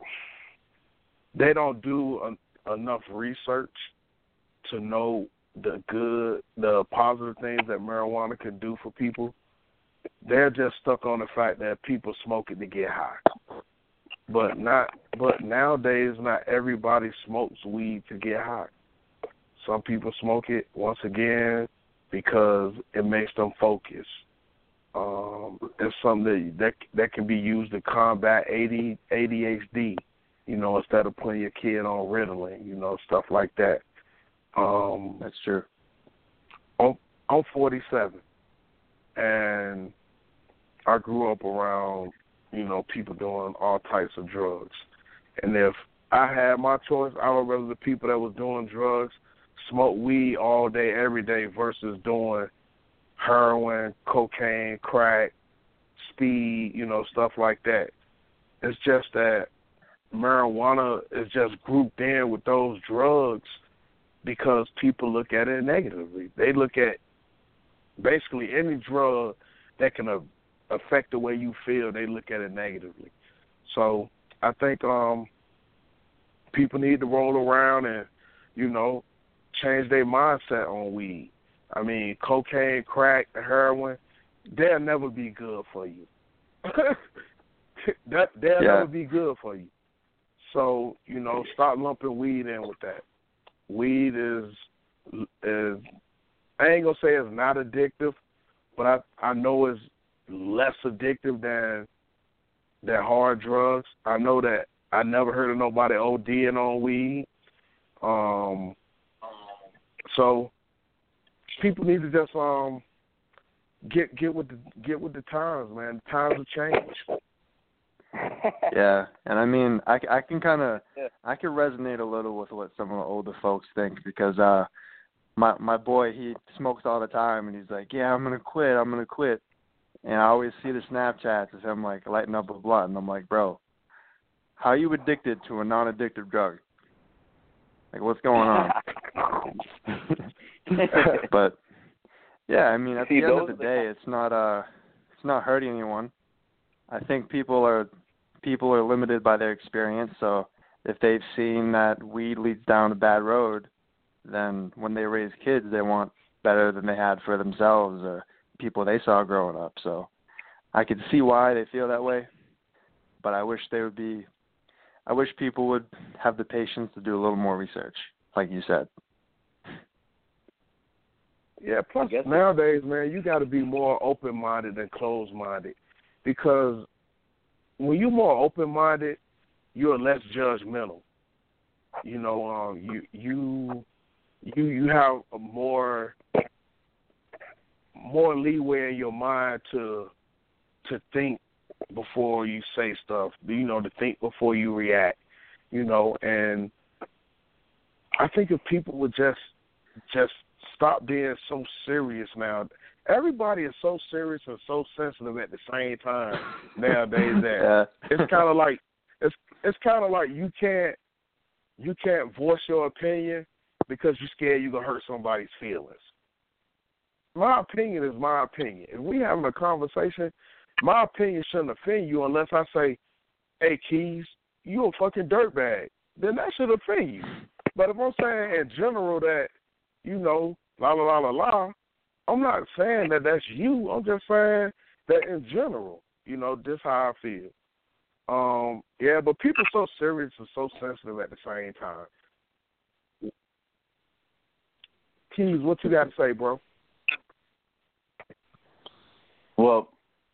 do enough research to know the positive things that marijuana can do for people. They're just stuck on the fact that people smoke it to get high. But nowadays, not everybody smokes weed to get high. Some people smoke it, once again, because it makes them focus. It's something that can be used to combat ADHD, instead of putting your kid on Ritalin, stuff like that. That's true. I'm 47, and I grew up around, people doing all types of drugs. And if I had my choice, I would rather the people that was doing drugs smoke weed all day, every day, versus doing heroin, cocaine, crack, speed, stuff like that. It's just that marijuana is just grouped in with those drugs because people look at it negatively. They look at basically any drug that can affect the way you feel, they look at it negatively. So I think people need to roll around and, change their mindset on weed. I mean, cocaine, crack, heroin, they'll never be good for you. They'll never be good for you. So, stop lumping weed in with that. Weed is I ain't going to say it's not addictive, but I know it's less addictive than hard drugs. I know that I never heard of nobody ODing on weed. So people need to just get with the times, man. The times have changed. Yeah, and I mean, I can I can resonate a little with what some of the older folks think, because my boy, he smokes all the time, and he's like, yeah, I'm gonna quit, and I always see the Snapchats of him like lighting up a blunt, and I'm like, bro, how are you addicted to a non-addictive drug? Like, what's going on? But yeah, I mean, at the end of the day, it's not hurting anyone. I think people are limited by their experience, so if they've seen that weed leads down a bad road, then when they raise kids, they want better than they had for themselves or people they saw growing up. So I can see why they feel that way, but I wish people would have the patience to do a little more research, like you said. Yeah, plus nowadays, man, you got to be more open-minded than closed-minded, because when you're more open-minded, you're less judgmental. You know, you have a more leeway in your mind to think before you say stuff. You know, to think before you react. You know, and I think if people would just stop being so serious now. Everybody is so serious and so sensitive at the same time nowadays that it's kind of like you can't voice your opinion because you're scared you're gonna hurt somebody's feelings. My opinion is my opinion. If we having a conversation, my opinion shouldn't offend you unless I say, "Hey, Keys, you a fucking dirtbag." Then that should offend you. But if I'm saying in general that, you know, la la la la la, I'm not saying that that's you. I'm just saying that in general, you know, this how I feel. Yeah, but people so serious and so sensitive at the same time. Keys, what you got to say, bro? Well,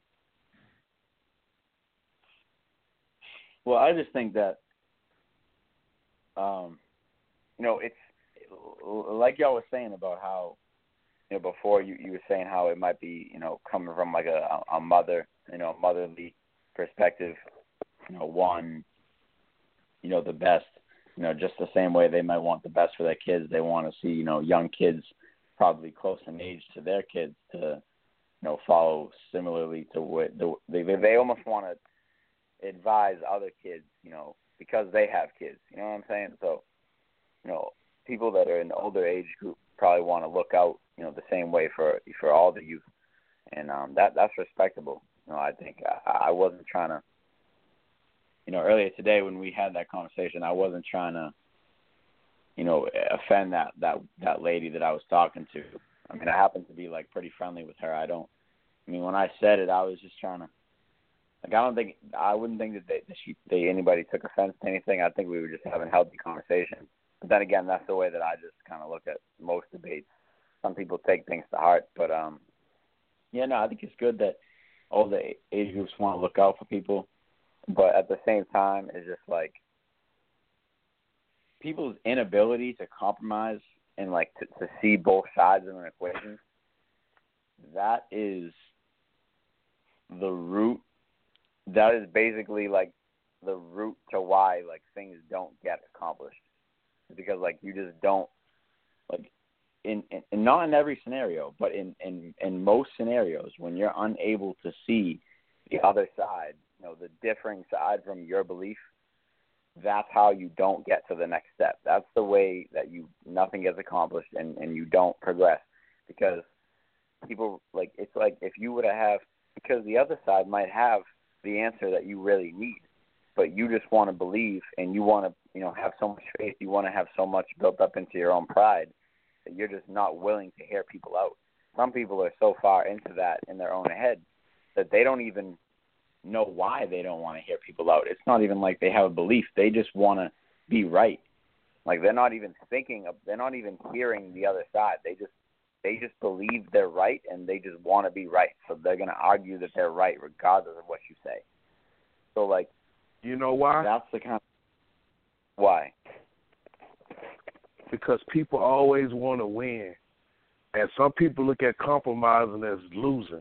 I just think that, you know, it's like y'all was saying about how, you know, before you were saying how it might be, you know, coming from like a mother, you know, motherly perspective, you know, one, you know, the best, you know, just the same way they might want the best for their kids. They want to see, you know, young kids probably close in age to their kids to, you know, follow similarly to what they almost want to advise other kids, you know, because they have kids, you know what I'm saying? So, you know, people that are in the older age group probably want to look out, you know, the same way for all the youth, and that's respectable. You know, I think I wasn't trying to, you know, earlier today when we had that conversation, I wasn't trying to, you know, offend that lady that I was talking to. I mean, I happened to be like pretty friendly with her. I mean, when I said it, I was just trying to, like, I wouldn't think that anybody took offense to anything. I think we were just having a healthy conversation. But then again, that's the way that I just kind of look at most debates. Some people take things to heart, but yeah, no, I think it's good that all the age groups want to look out for people. But at the same time, it's just like people's inability to compromise and like to see both sides of an equation. That is the root. That is basically like the root to why like things don't get accomplished. Because like you just don't, like, in not in every scenario, but in most scenarios, when you're unable to see the other side, you know, the differing side from your belief, that's how you don't get to the next step. That's the way that nothing gets accomplished and you don't progress. Because people, like, it's like if you were to have, because the other side might have the answer that you really need, but you just want to believe and you want to, you know, have so much faith, you want to have so much built up into your own pride that you're just not willing to hear people out. Some people are so far into that in their own head that they don't even know why they don't want to hear people out. It's not even like they have a belief. They just want to be right. Like they're not even hearing the other side. They just believe they're right and they just want to be right. So they're going to argue that they're right regardless of what you say. So like, you know why? That's the kind of, why? Because people always want to win. And some people look at compromising as losing.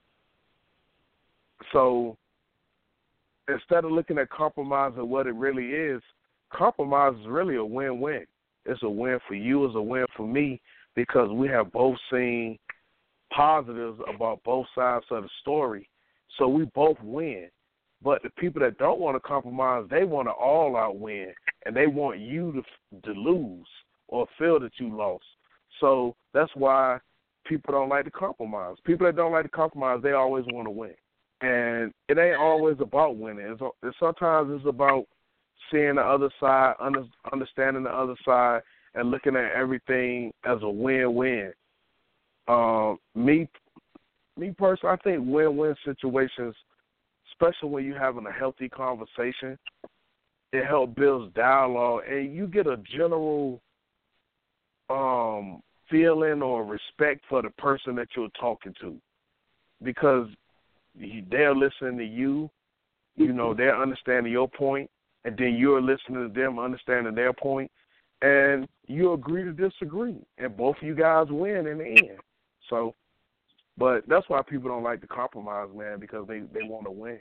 So instead of looking at compromising what it really is, compromise is really a win-win. It's a win for you, it's a win for me, because we have both seen positives about both sides of the story. So we both win. But the people that don't want to compromise, they want to all-out win, and they want you to lose or feel that you lost. So that's why people don't like to compromise. People that don't like to compromise, they always want to win. And it ain't always about winning. Sometimes it's about seeing the other side, understanding the other side, and looking at everything as a win-win. Me personally, I think win-win situations, especially when you're having a healthy conversation, it helps build dialogue, and you get a general feeling or respect for the person that you're talking to, because they're listening to you, you know, they're understanding your point, and then you're listening to them, understanding their point, and you agree to disagree, and both of you guys win in the end. So, but that's why people don't like to compromise, man, because they want to win.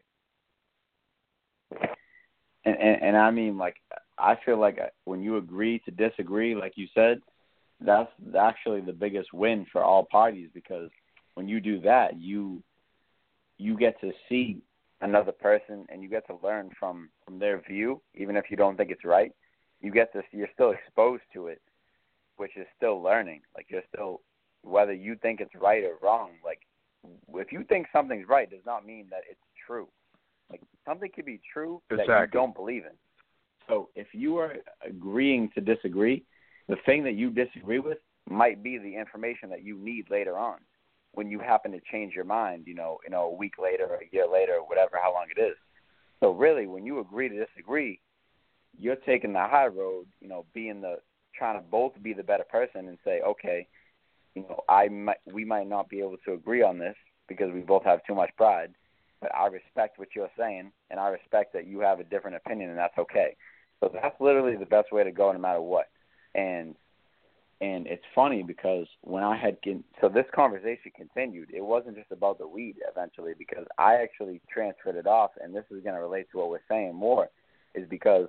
And I mean, like, I feel like when you agree to disagree, like you said, that's actually the biggest win for all parties, because when you do that, you get to see another person and you get to learn from their view, even if you don't think it's right. You're still exposed to it, which is still learning. Like, you're still, whether you think it's right or wrong, like, if you think something's right does not mean that it's true. Like, something could be true that you don't believe in. So if you are agreeing to disagree, the thing that you disagree with might be the information that you need later on when you happen to change your mind, a week later or a year later or whatever, how long it is. So really, when you agree to disagree, you're taking the high road, trying to both be the better person and say, okay, we might not be able to agree on this because we both have too much pride, but I respect what you're saying, and I respect that you have a different opinion, and that's okay. So that's literally the best way to go no matter what. And it's funny because when so this conversation continued, it wasn't just about the weed eventually, because I actually transferred it off, and this is going to relate to what we're saying more, is because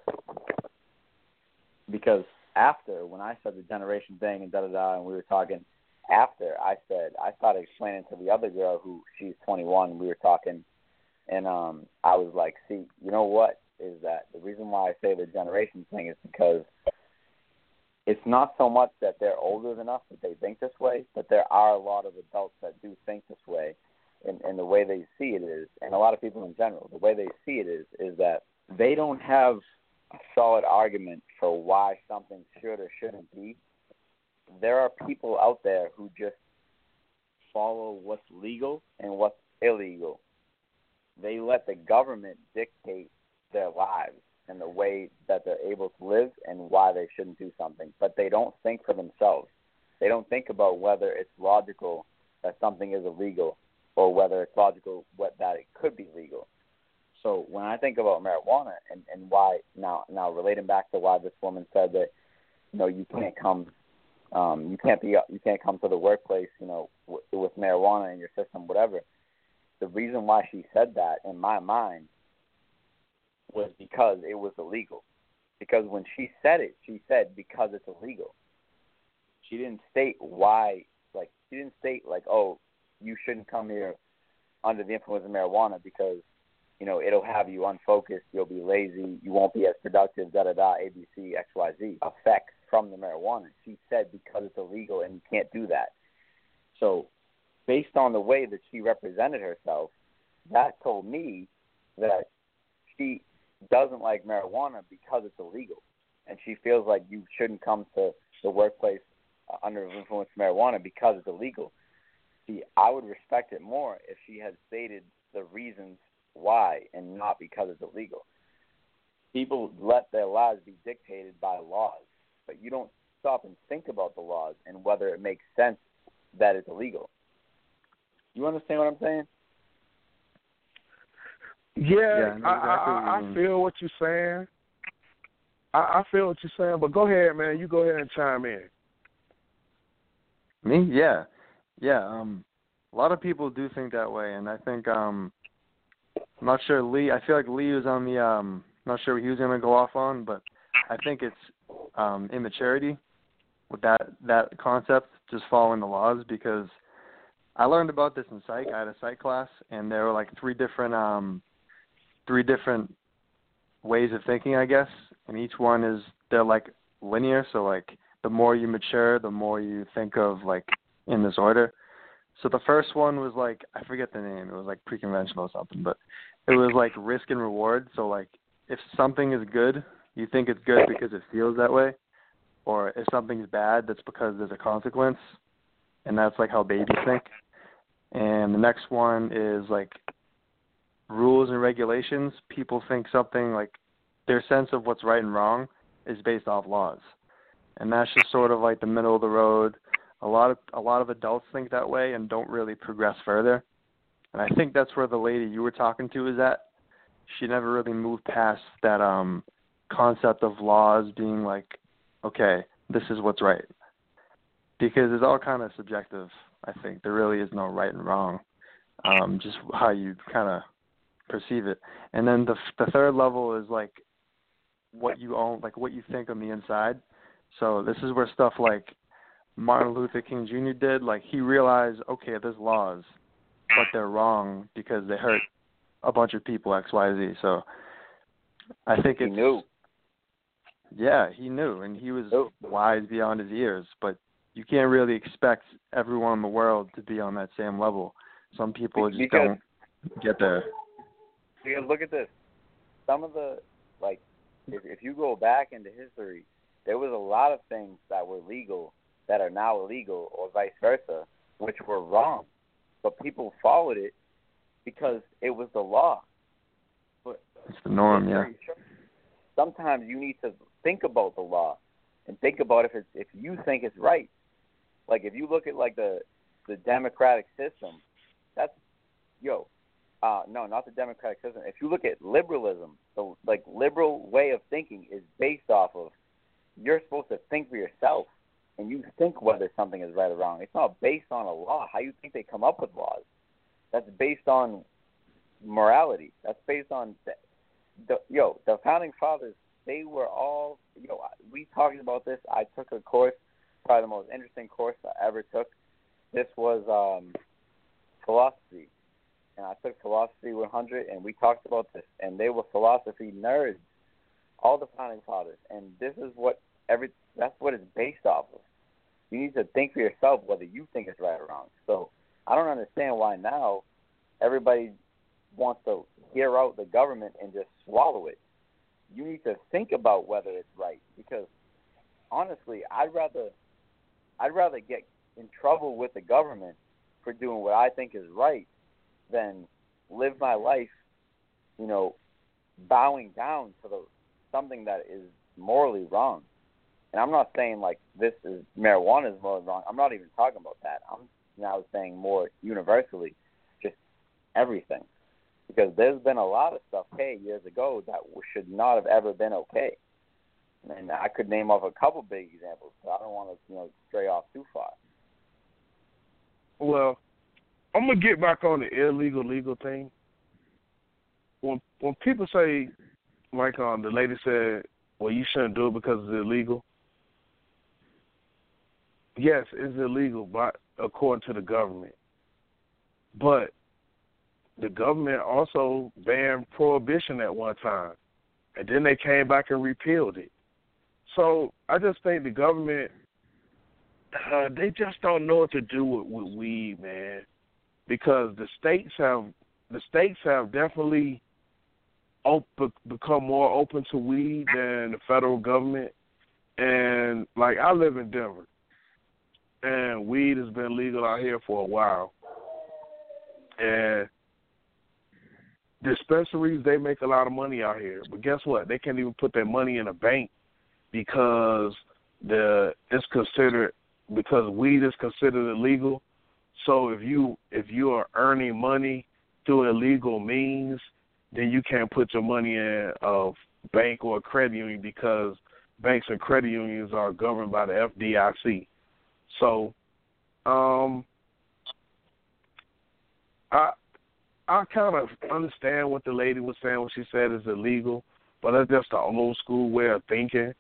after, when I said the generation thing and da-da-da, and we were talking, after I started explaining to the other girl who she's 21, we were talking, and I was like, see, you know what, is that the reason why I say the generation thing is because it's not so much that they're older than us that they think this way, but there are a lot of adults that do think this way, and the way they see it is, and a lot of people in general, the way they see it is that they don't have a solid argument for why something should or shouldn't be. There are people out there who just follow what's legal and what's illegal. They let the government dictate their lives and the way that they're able to live and why they shouldn't do something. But they don't think for themselves. They don't think about whether it's logical that something is illegal or whether it's logical that it could be legal. So when I think about marijuana and why, now relating back to why this woman said that, you can't come to the workplace, with marijuana in your system, whatever. The reason why she said that, in my mind, was because it was illegal. Because when she said it, she said because it's illegal. She didn't state why, oh, you shouldn't come here under the influence of marijuana because, it'll have you unfocused, you'll be lazy, you won't be as productive, da-da-da, ABC, XYZ, effects from the marijuana. She said because it's illegal and you can't do that. So based on the way that she represented herself, that told me that she doesn't like marijuana because it's illegal. And she feels like you shouldn't come to the workplace under the influence of marijuana because it's illegal. See, I would respect it more if she had stated the reasons why and not because it's illegal. People let their lives be dictated by laws, but you don't stop and think about the laws and whether it makes sense that it's illegal. You understand what I'm saying? Yeah, exactly I feel what you're saying. I feel what you're saying, but go ahead, man. You go ahead and chime in. Me? Yeah. A lot of people do think that way, and I think I'm not sure Lee. I feel like Lee was on the not sure what he was going to go off on, but I think it's immaturity with that concept, just following the laws, because I learned about this in psych. I had a psych class, and there were like three different ways of thinking, I guess, and each one they're like linear. So like the more you mature, the more you think of like in this order. So the first one was like, I forget the name. It was like pre-conventional or something, but it was like risk and reward. So like if something is good, you think it's good because it feels that way, or if something's bad, that's because there's a consequence, and that's like how babies think. And the next one is like rules and regulations. People think something like their sense of what's right and wrong is based off laws. And that's just sort of like the middle of the road. A lot of adults think that way and don't really progress further. And I think that's where the lady you were talking to is at. She never really moved past that concept of laws being like, okay, this is what's right. Because it's all kind of subjective, I think. There really is no right and wrong, just how you kind of perceive it. And then the third level is like what you own, like what you think on the inside. So this is where stuff like Martin Luther King Jr. did, like he realized, okay, there's laws, but they're wrong because they hurt a bunch of people, X, Y, Z. So I think he knew. Yeah, he knew, and he was wise beyond his years. But you can't really expect everyone in the world to be on that same level. Some people just don't get there. Because look at this. Some of the, like, if you go back into history, there was a lot of things that were legal that are now illegal, or vice versa, which were wrong. But people followed it because it was the law. But it's the norm, yeah. Sometimes you need to think about the law and think about if you think it's right. Like if you look at like the democratic system, that's no, not the democratic system. If you look at liberalism, the like liberal way of thinking is based off of you're supposed to think for yourself and you think whether something is right or wrong. It's not based on a law. How you think they come up with laws? That's based on morality. That's based on the founding fathers. They were all, we talked about this. I took a course, probably the most interesting course I ever took. This was philosophy, and I took Philosophy 100, and we talked about this, and they were philosophy nerds, all the founding fathers, and this is that's what it's based off of. You need to think for yourself whether you think it's right or wrong. So I don't understand why now everybody wants to hear out the government and just swallow it. You need to think about whether it's right, because honestly, I'd rather get in trouble with the government for doing what I think is right than live my life, bowing down to something that is morally wrong. And I'm not saying like marijuana is morally wrong. I'm not even talking about that. I'm now saying more universally, just everything. Because there's been a lot of stuff, years ago that should not have ever been okay. And I could name off a couple big examples, but I don't want to, stray off too far. Well, I'm going to get back on the illegal, legal thing. When people say, like the lady said, well, you shouldn't do it because it's illegal. Yes, it's illegal according to the government. But the government also banned prohibition at one time, and then they came back and repealed it. So I just think the government, they just don't know what to do with weed, man, because the states have definitely become more open to weed than the federal government. And like I live in Denver, and weed has been legal out here for a while, and dispensaries, they make a lot of money out here. But guess what? They can't even put their money in a bank because weed is considered illegal. So if you are earning money through illegal means, then you can't put your money in a bank or a credit union because banks and credit unions are governed by the FDIC. So I kind of understand what the lady was saying when she said it's illegal, but that's just the old school way of thinking.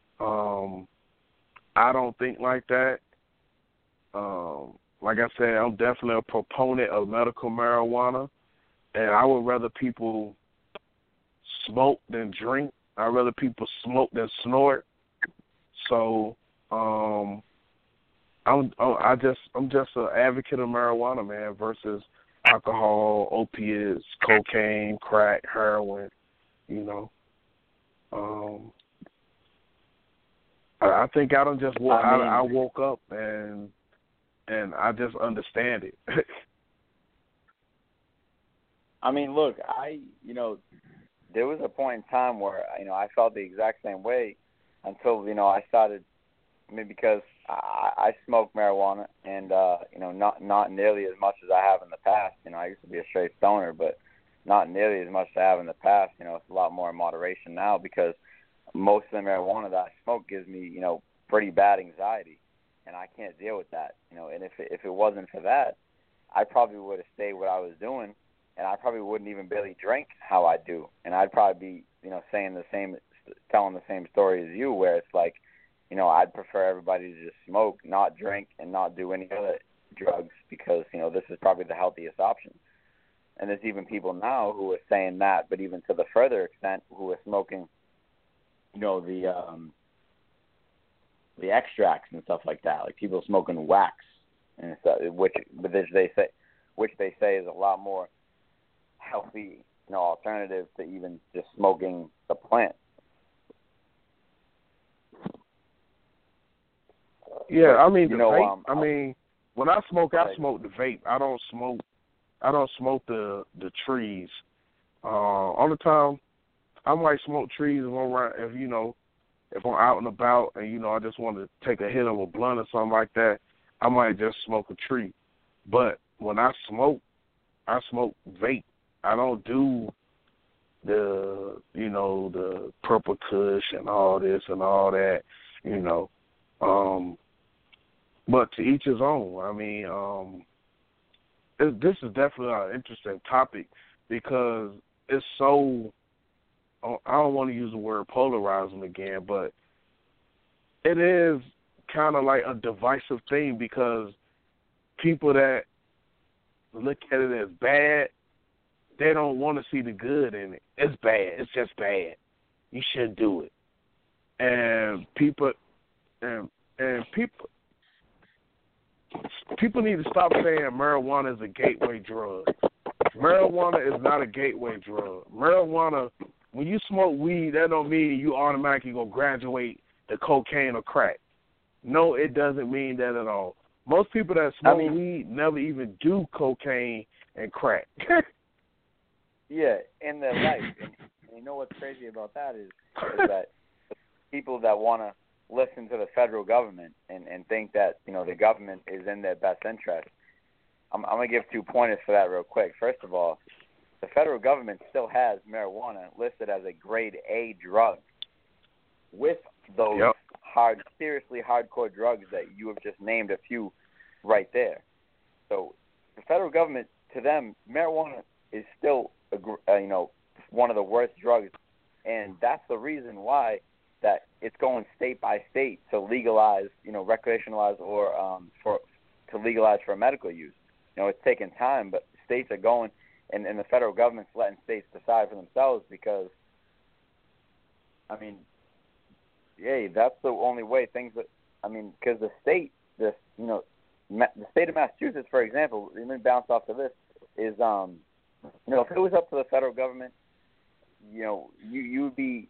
I don't think like that. Like I said, I'm definitely a proponent of medical marijuana, and I would rather people smoke than drink. I'd rather people smoke than snort. So I'm just an advocate of marijuana, man, versus alcohol, opiates, cocaine, crack, heroin, I think I don't just I woke up and I just understand it. I mean, look, there was a point in time where, I felt the exact same way until, I started I mean, because I smoke marijuana, and not nearly as much as I have in the past. I used to be a straight stoner, but not nearly as much as I have in the past. It's a lot more in moderation now because most of the marijuana that I smoke gives me, pretty bad anxiety, and I can't deal with that. And if it wasn't for that, I probably would have stayed what I was doing, and I probably wouldn't even barely drink how I do, and I'd probably be, telling the same story as you, where it's like, I'd prefer everybody to just smoke, not drink, and not do any other drugs because, this is probably the healthiest option. And there's even people now who are saying that, but even to the further extent, who are smoking, the extracts and stuff like that, like people smoking wax and stuff, which they say is a lot more healthy, alternative to even just smoking the plant. Yeah, I mean the vape. When I smoke, I smoke the vape. I don't smoke the trees. All the time, I might smoke trees if I'm out and about and I just want to take a hit of a blunt or something like that. I might just smoke a tree. But when I smoke vape. I don't do the purple kush and all this and all that, But to each his own. I mean, this is definitely an interesting topic because it's so, I don't want to use the word polarizing again, but it is kind of like a divisive thing because people that look at it as bad, they don't want to see the good in it. It's bad. It's just bad. You shouldn't do it. And people need to stop saying marijuana is a gateway drug. Marijuana is not a gateway drug. Marijuana, when you smoke weed, that don't mean you automatically go graduate to cocaine or crack. No, it doesn't mean that at all. Most people that smoke weed never even do cocaine and crack. Yeah, in their life. And you know what's crazy about that is that people that want to listen to the federal government and think that, the government is in their best interest. I'm going to give 2 pointers for that real quick. First of all, the federal government still has marijuana listed as a grade A drug with those seriously hardcore drugs that you have just named a few right there. So the federal government, to them, marijuana is still one of the worst drugs, and that's the reason why that it's going state by state to legalize, recreationalize or to legalize for medical use. It's taking time, but states are going, and the federal government's letting states decide for themselves because, that's the only way things because the state, the state of Massachusetts, for example, let me bounce off to this, is, if it was up to the federal government, you'd be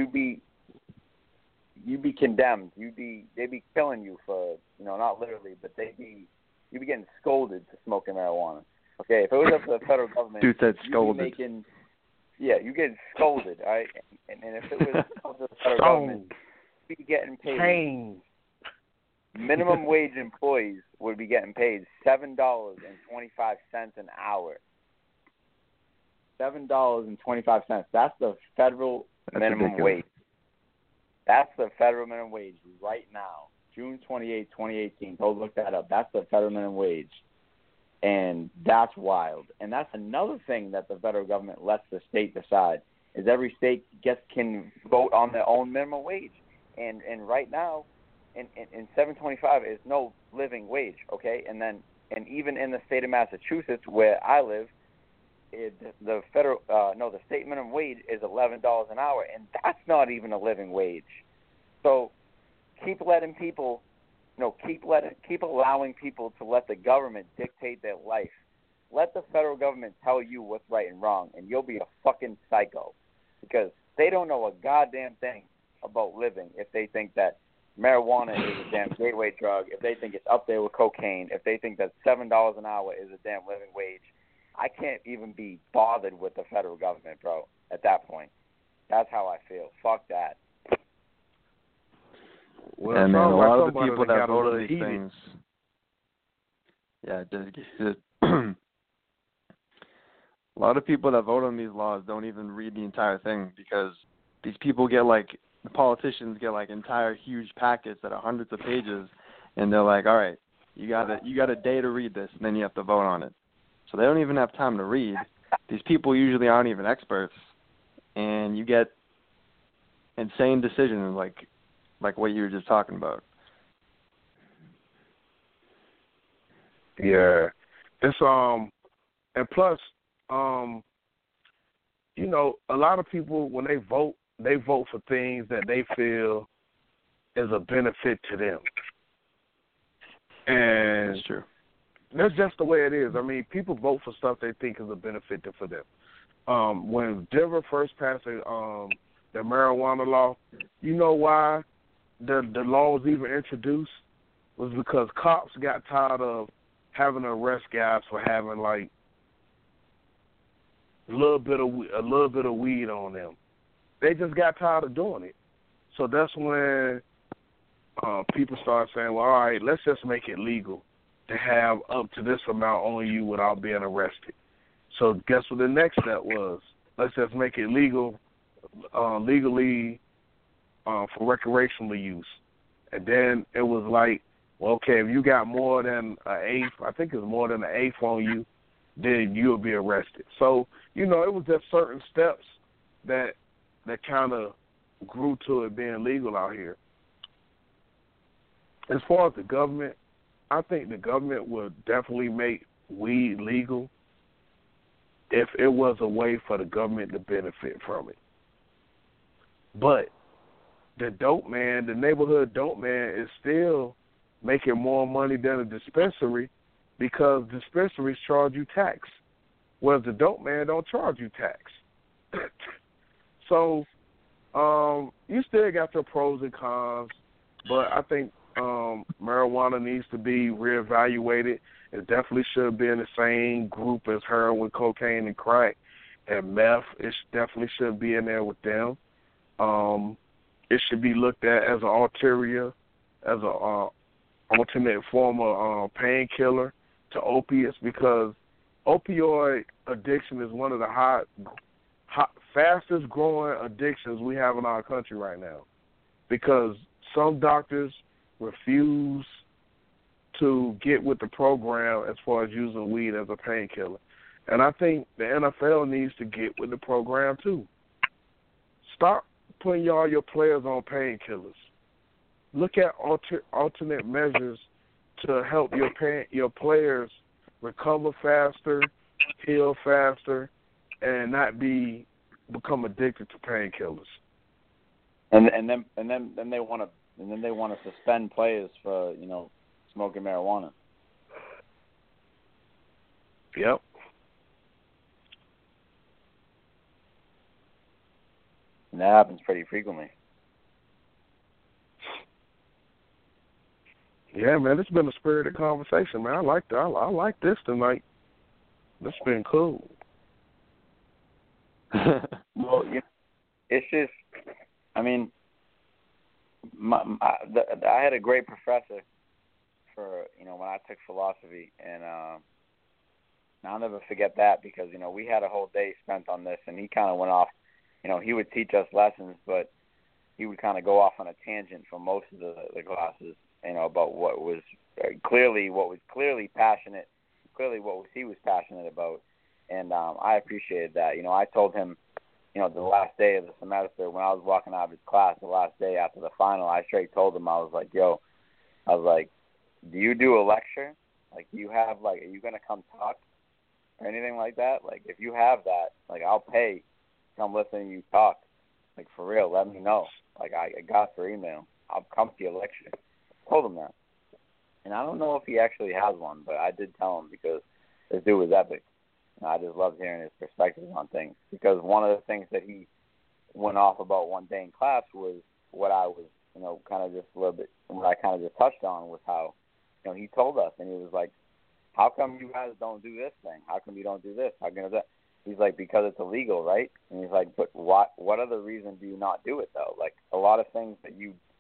condemned. They'd be killing you for, not literally, but you'd be getting scolded for smoking marijuana. Okay, if it was up to the federal government, dude said scolded. You get scolded, all right? And if it was up to the federal government, you'd be getting paid. Pain. Minimum wage employees would be getting paid $7.25 an hour. $7.25. That's the federal minimum wage. That's the federal minimum wage right now. June 28, 2018. Go look that up. That's the federal minimum wage. And that's wild. And that's another thing that the federal government lets the state decide, is every state can vote on their own minimum wage. And right now, in $7.25 is no living wage, okay? And even in the state of Massachusetts, where I live, the state minimum wage is $11 an hour, and that's not even a living wage. So keep letting people, keep allowing people to let the government dictate their life. Let the federal government tell you what's right and wrong, and you'll be a fucking psycho, because they don't know a goddamn thing about living if they think that marijuana is a damn gateway drug, if they think it's up there with cocaine, if they think that $7 an hour is a damn living wage. I can't even be bothered with the federal government, bro, at that point. That's how I feel. Fuck that. Well, and man, a like lot of the somebody people that that got a vote on little these heated. things, yeah, a lot of people that vote on these laws don't even read the entire thing, because these people get the politicians get entire huge packets that are hundreds of pages, and they're like, all right, you got a day to read this, and then you have to vote on it. So they don't even have time to read. These people usually aren't even experts, and you get insane decisions like what you were just talking about. Yeah, it's and plus, you know, a lot of people when they vote for things that they feel is a benefit to them, and That's true. that's just the way it is. I mean, people vote for stuff they think is a benefit for them. When Denver first passed the marijuana law, you know why the law was even introduced? Was because cops got tired of having to arrest guys for having like a little bit of weed on them. They just got tired of doing it. So that's when people start saying, well, all right, let's just make it legal to have up to this amount on you without being arrested. So guess what the next step was? Let's just make it legally for recreational use. And then it was like, well, okay, if you got more than an eighth, I think it's more than an eighth on you, then you'll be arrested. So, you know, it was just certain steps that kind of grew to it being legal out here. As far as the government, I think the government would definitely make weed legal if it was a way for the government to benefit from it. But the neighborhood dope man is still making more money than a dispensary because dispensaries charge you tax, whereas the dope man don't charge you tax. So you still got your pros and cons, but I think marijuana needs to be reevaluated. It definitely should be in the same group as heroin, cocaine, and crack, and meth. It definitely should be in there with them. It should be looked at as an alternate form of painkiller to opiates, because opioid addiction is one of the fastest growing addictions we have in our country right now, because some doctors refuse to get with the program as far as using weed as a painkiller. And I think the NFL needs to get with the program too. Stop putting all your players on painkillers. Look at alternate measures to help your players recover faster, heal faster, and not become addicted to painkillers. And then they want to suspend players for, you know, smoking marijuana. Yep. And that happens pretty frequently. Yeah, man, it's been a spirited conversation, man. I like this tonight. This has been cool. Well, it's just, I mean, I had a great professor for, you know, when I took philosophy, and I'll never forget that, because, you know, we had a whole day spent on this, and he kind of went off, you know, he would teach us lessons, but he would kind of go off on a tangent for most of the classes, you know, about what was clearly passionate, what he was passionate about, and I appreciated that. You know, I told him, you know, the last day of the semester, when I was walking out of his class, the last day after the final, I straight told him, I was like, do you do a lecture? Like, do you have, like, are you going to come talk or anything like that? Like, if you have that, like, I'll pay to come listen to you talk. Like, for real, let me know. Like, I got your email. I'll come to your lecture. I told him that. And I don't know if he actually has one, but I did tell him, because this dude was epic. And I just loved hearing his perspective on things. Because one of the things that he went off about one day in class was what I was, you know, kind of just a little bit, what I kind of just touched on was how, you know, he told us, and he was like, how come you guys don't do this thing? How come you don't do this? How come that? He's like, because it's illegal, right? And he's like, but what other reason do you not do it, though? Like, a lot of things that you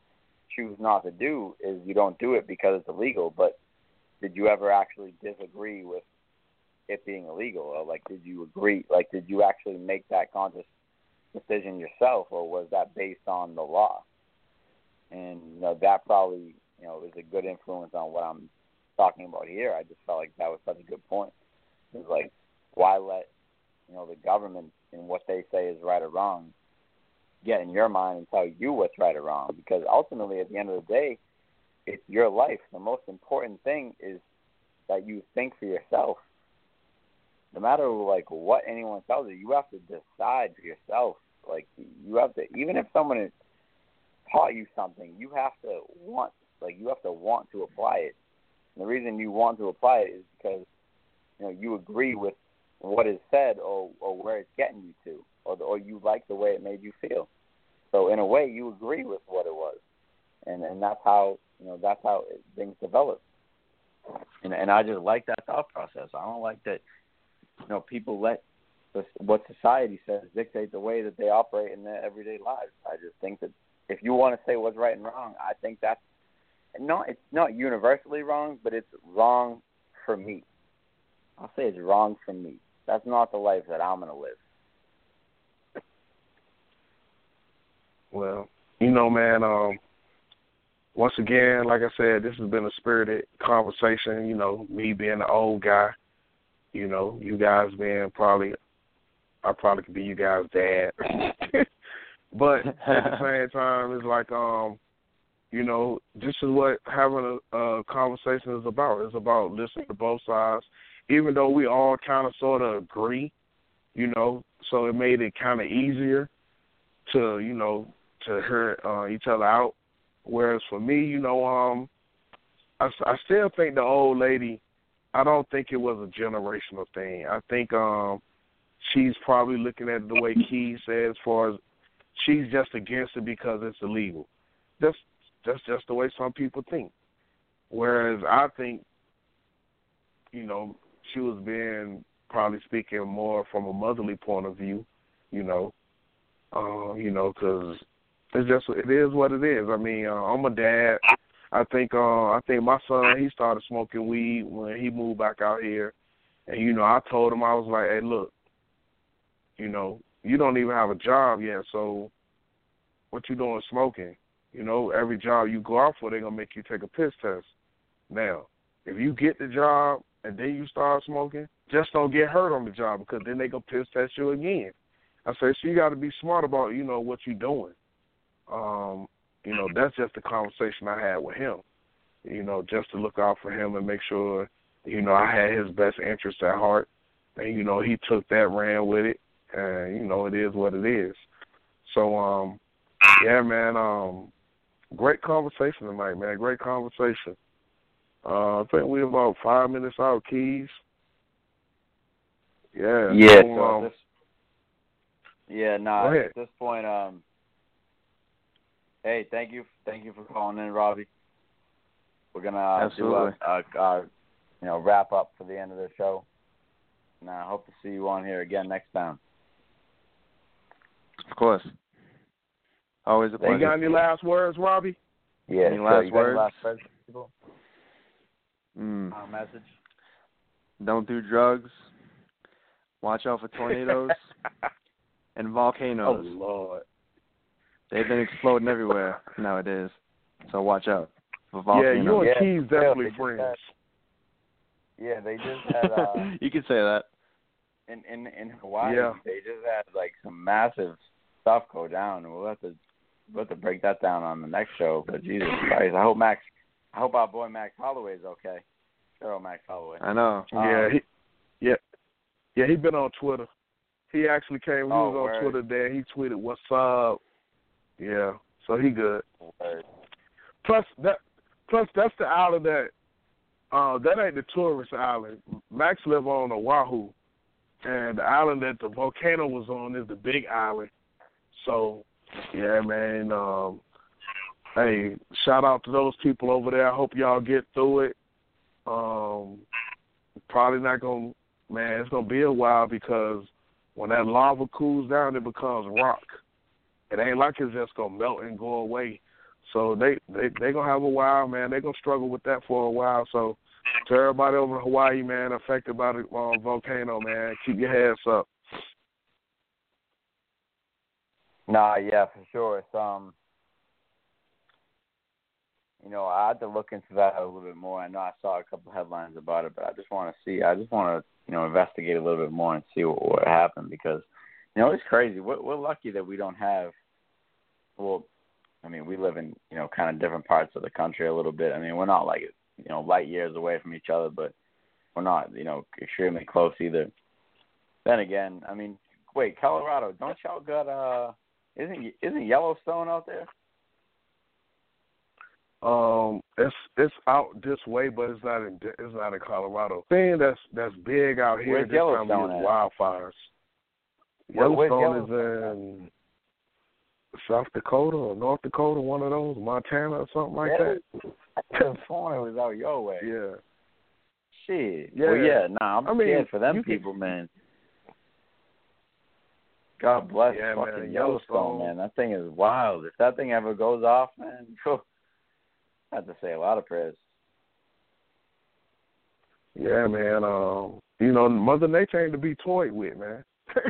choose not to do is you don't do it because it's illegal. But did you ever actually disagree with it being illegal? Or, like, did you agree? Like, did you actually make that conscious decision yourself, or was that based on the law? And, you know, that probably, you know, is a good influence on what I'm talking about here. I just felt like that was such a good point. It's like, why let, you know, the government and what they say is right or wrong get in your mind and tell you what's right or wrong? Because ultimately, at the end of the day, it's your life. The most important thing is that you think for yourself. No matter, like, what anyone tells you, you have to decide for yourself. Like, you have to, even if someone has taught you something, you have to want to apply it. And the reason you want to apply it is because, you know, you agree with what is said or where it's getting you to, or you like the way it made you feel. So in a way, you agree with what it was, and that's how, you know, that's how things develop. And I just like that thought process. I don't like that, you know, people let what society says dictate the way that they operate in their everyday lives. I just think that if you want to say what's right and wrong, I think that's it's not universally wrong, but it's wrong for me. I'll say it's wrong for me. That's not the life that I'm going to live. Well, you know, man, once again, like I said, this has been a spirited conversation, you know, me being the old guy, you know, you guys being I probably could be you guys' dad. But at the same time, it's like, you know, this is what having a conversation is about. It's about listening to both sides, even though we all kind of sort of agree, you know, so it made it kind of easier to, you know, to hear each other out. Whereas for me, you know, I still think the old lady, I don't think it was a generational thing. I think she's probably looking at it the way Keith said, as far as she's just against it because it's illegal. That's just the way some people think. Whereas I think, you know, she was probably speaking more from a motherly point of view, you know, because it is what it is. I mean, I'm a dad. I think my son, he started smoking weed when he moved back out here, and you know, I told him, I was like, hey, look, you know, you don't even have a job yet, so what you doing smoking? You know, every job you go out for, they're going to make you take a piss test. Now, if you get the job and then you start smoking, just don't get hurt on the job, because then they going to piss test you again. I said, so you got to be smart about, you know, what you're doing. You know, that's just the conversation I had with him, you know, just to look out for him and make sure, you know, I had his best interest at heart. And, you know, he took that, ran with it, and, you know, it is what it is. So, yeah, man, great conversation tonight, man. Great conversation. I think we're about 5 minutes out, Keys. Yeah. Yeah. So, At this point, hey, thank you for calling in, Robbie. We're gonna do a wrap up for the end of the show, and I hope to see you on here again next time. Of course. Always a pleasure. You got any last words, Robbie? Yeah. Any last words? People? Message? Don't do drugs. Watch out for tornadoes and volcanoes. Oh, Lord. They've been exploding everywhere nowadays, so watch out for volcanoes. Yeah, you and Keys definitely friends. They just had... you can say that. In Hawaii, they just had, like, some massive stuff go down, and we'll have to break that down on the next show. But Jesus Christ, I hope our boy Max Holloway is okay. Shout out Max Holloway. I know. He been on Twitter. He actually came. He was on word. Twitter there. He tweeted, "What's up?" Yeah, so he good. Word. Plus that's the island that ain't the tourist island. Max live on Oahu, and the island that the volcano was on is the Big Island. So, yeah, man. Hey, shout out to those people over there. I hope y'all get through it. Probably not gonna, man. It's gonna be a while, because when that lava cools down, it becomes rock. It ain't like it's just gonna melt and go away. So they gonna have a while, man. They gonna struggle with that for a while. So to everybody over in Hawaii, man, affected by the volcano, man, keep your heads up. Nah, yeah, for sure. It's I had to look into that a little bit more. I know I saw a couple headlines about it, but I just want to investigate a little bit more and see what happened because, it's crazy. We're lucky that we don't have. Well, I mean, we live in kind of different parts of the country a little bit. I mean, we're not like light years away from each other, but we're not extremely close either. Then again, I mean, wait, Colorado, don't y'all got isn't Yellowstone out there? It's out this way, but it's not in Colorado. Thing that's big out here Where's this time Yellowstone of year is at? wildfires. Where's Yellowstone is in South Dakota or North Dakota, one of those, Montana or something like that. I could have sworn it was out your way. Yeah. Shit. Yeah. Well, yeah, I'm scared for them people, man. God bless fucking man, Yellowstone, man. That thing is wild. If that thing ever goes off, man, I have to say a lot of prayers. Yeah, man. Mother Nature ain't to be toyed with, man.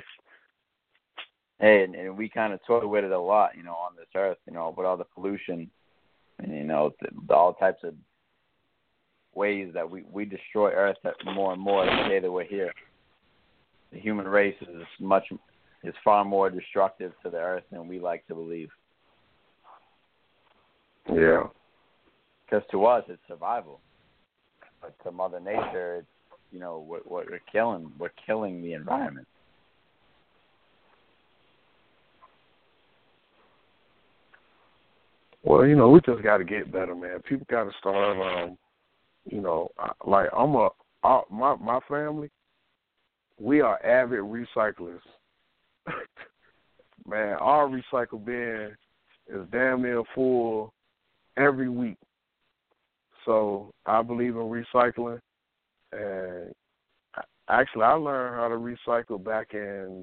Hey, and we kind of toy with it a lot, on this earth, with all the pollution and, all types of ways that we destroy Earth more and more every day that we're here. The human race is far more destructive to the Earth than we like to believe. Yeah. Because to us, it's survival. But to Mother Nature, it's, what we're killing. We're killing the environment. Well, we just got to get better, man. People got to start, my family, we are avid recyclers. Man, our recycle bin is damn near full every week. So I believe in recycling. And actually, I learned how to recycle back in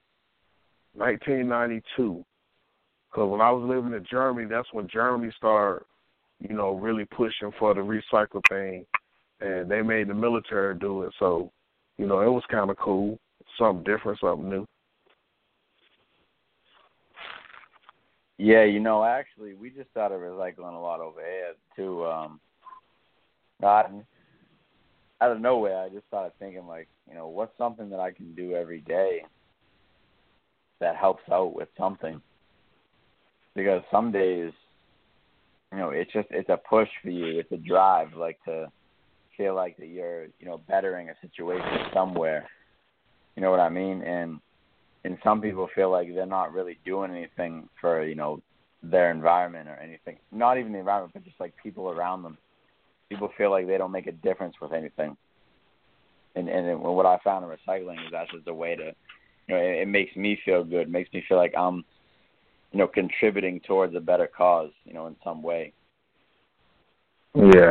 1992. Because when I was living in Germany, that's when Germany started, really pushing for the recycle thing. And they made the military do it. So, it was kind of cool. Something different, something new. Yeah, actually, we just started recycling a lot over here, too. Out of nowhere, I just started thinking, what's something that I can do every day that helps out with something? Because some days, it's a push for you. It's a drive, to feel like that you're, bettering a situation somewhere. You know what I mean? And some people feel like they're not really doing anything for, their environment or anything. Not even the environment, but just, people around them. People feel like they don't make a difference with anything. And what I found in recycling is that's just a way to, it makes me feel good. It makes me feel like I'm, contributing towards a better cause, in some way. Yeah.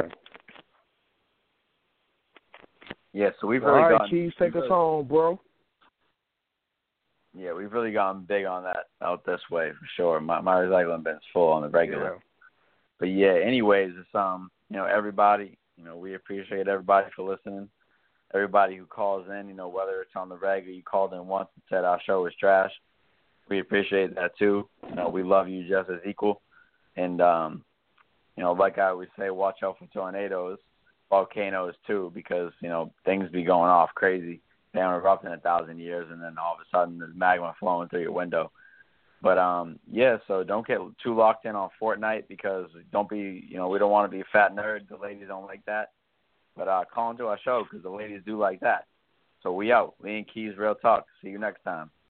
Yeah, so we've really gotten... Keys, take us home, bro. Yeah, we've really gotten big on that out this way, for sure. My recycling bin's full on the regular. Yeah. But, yeah, anyways, it's, everybody, we appreciate everybody for listening. Everybody who calls in, whether it's on the regular, you called in once and said our show was trash. We appreciate that, too. We love you just as equal. And, like I always say, watch out for tornadoes, volcanoes, too, because, things be going off crazy. They haven't erupted in 1,000 years, and then all of a sudden there's magma flowing through your window. But, so don't get too locked in on Fortnite because we don't want to be fat nerds. The ladies don't like that. But call into our show because the ladies do like that. So we out. Lee and Keys, Real Talk. See you next time.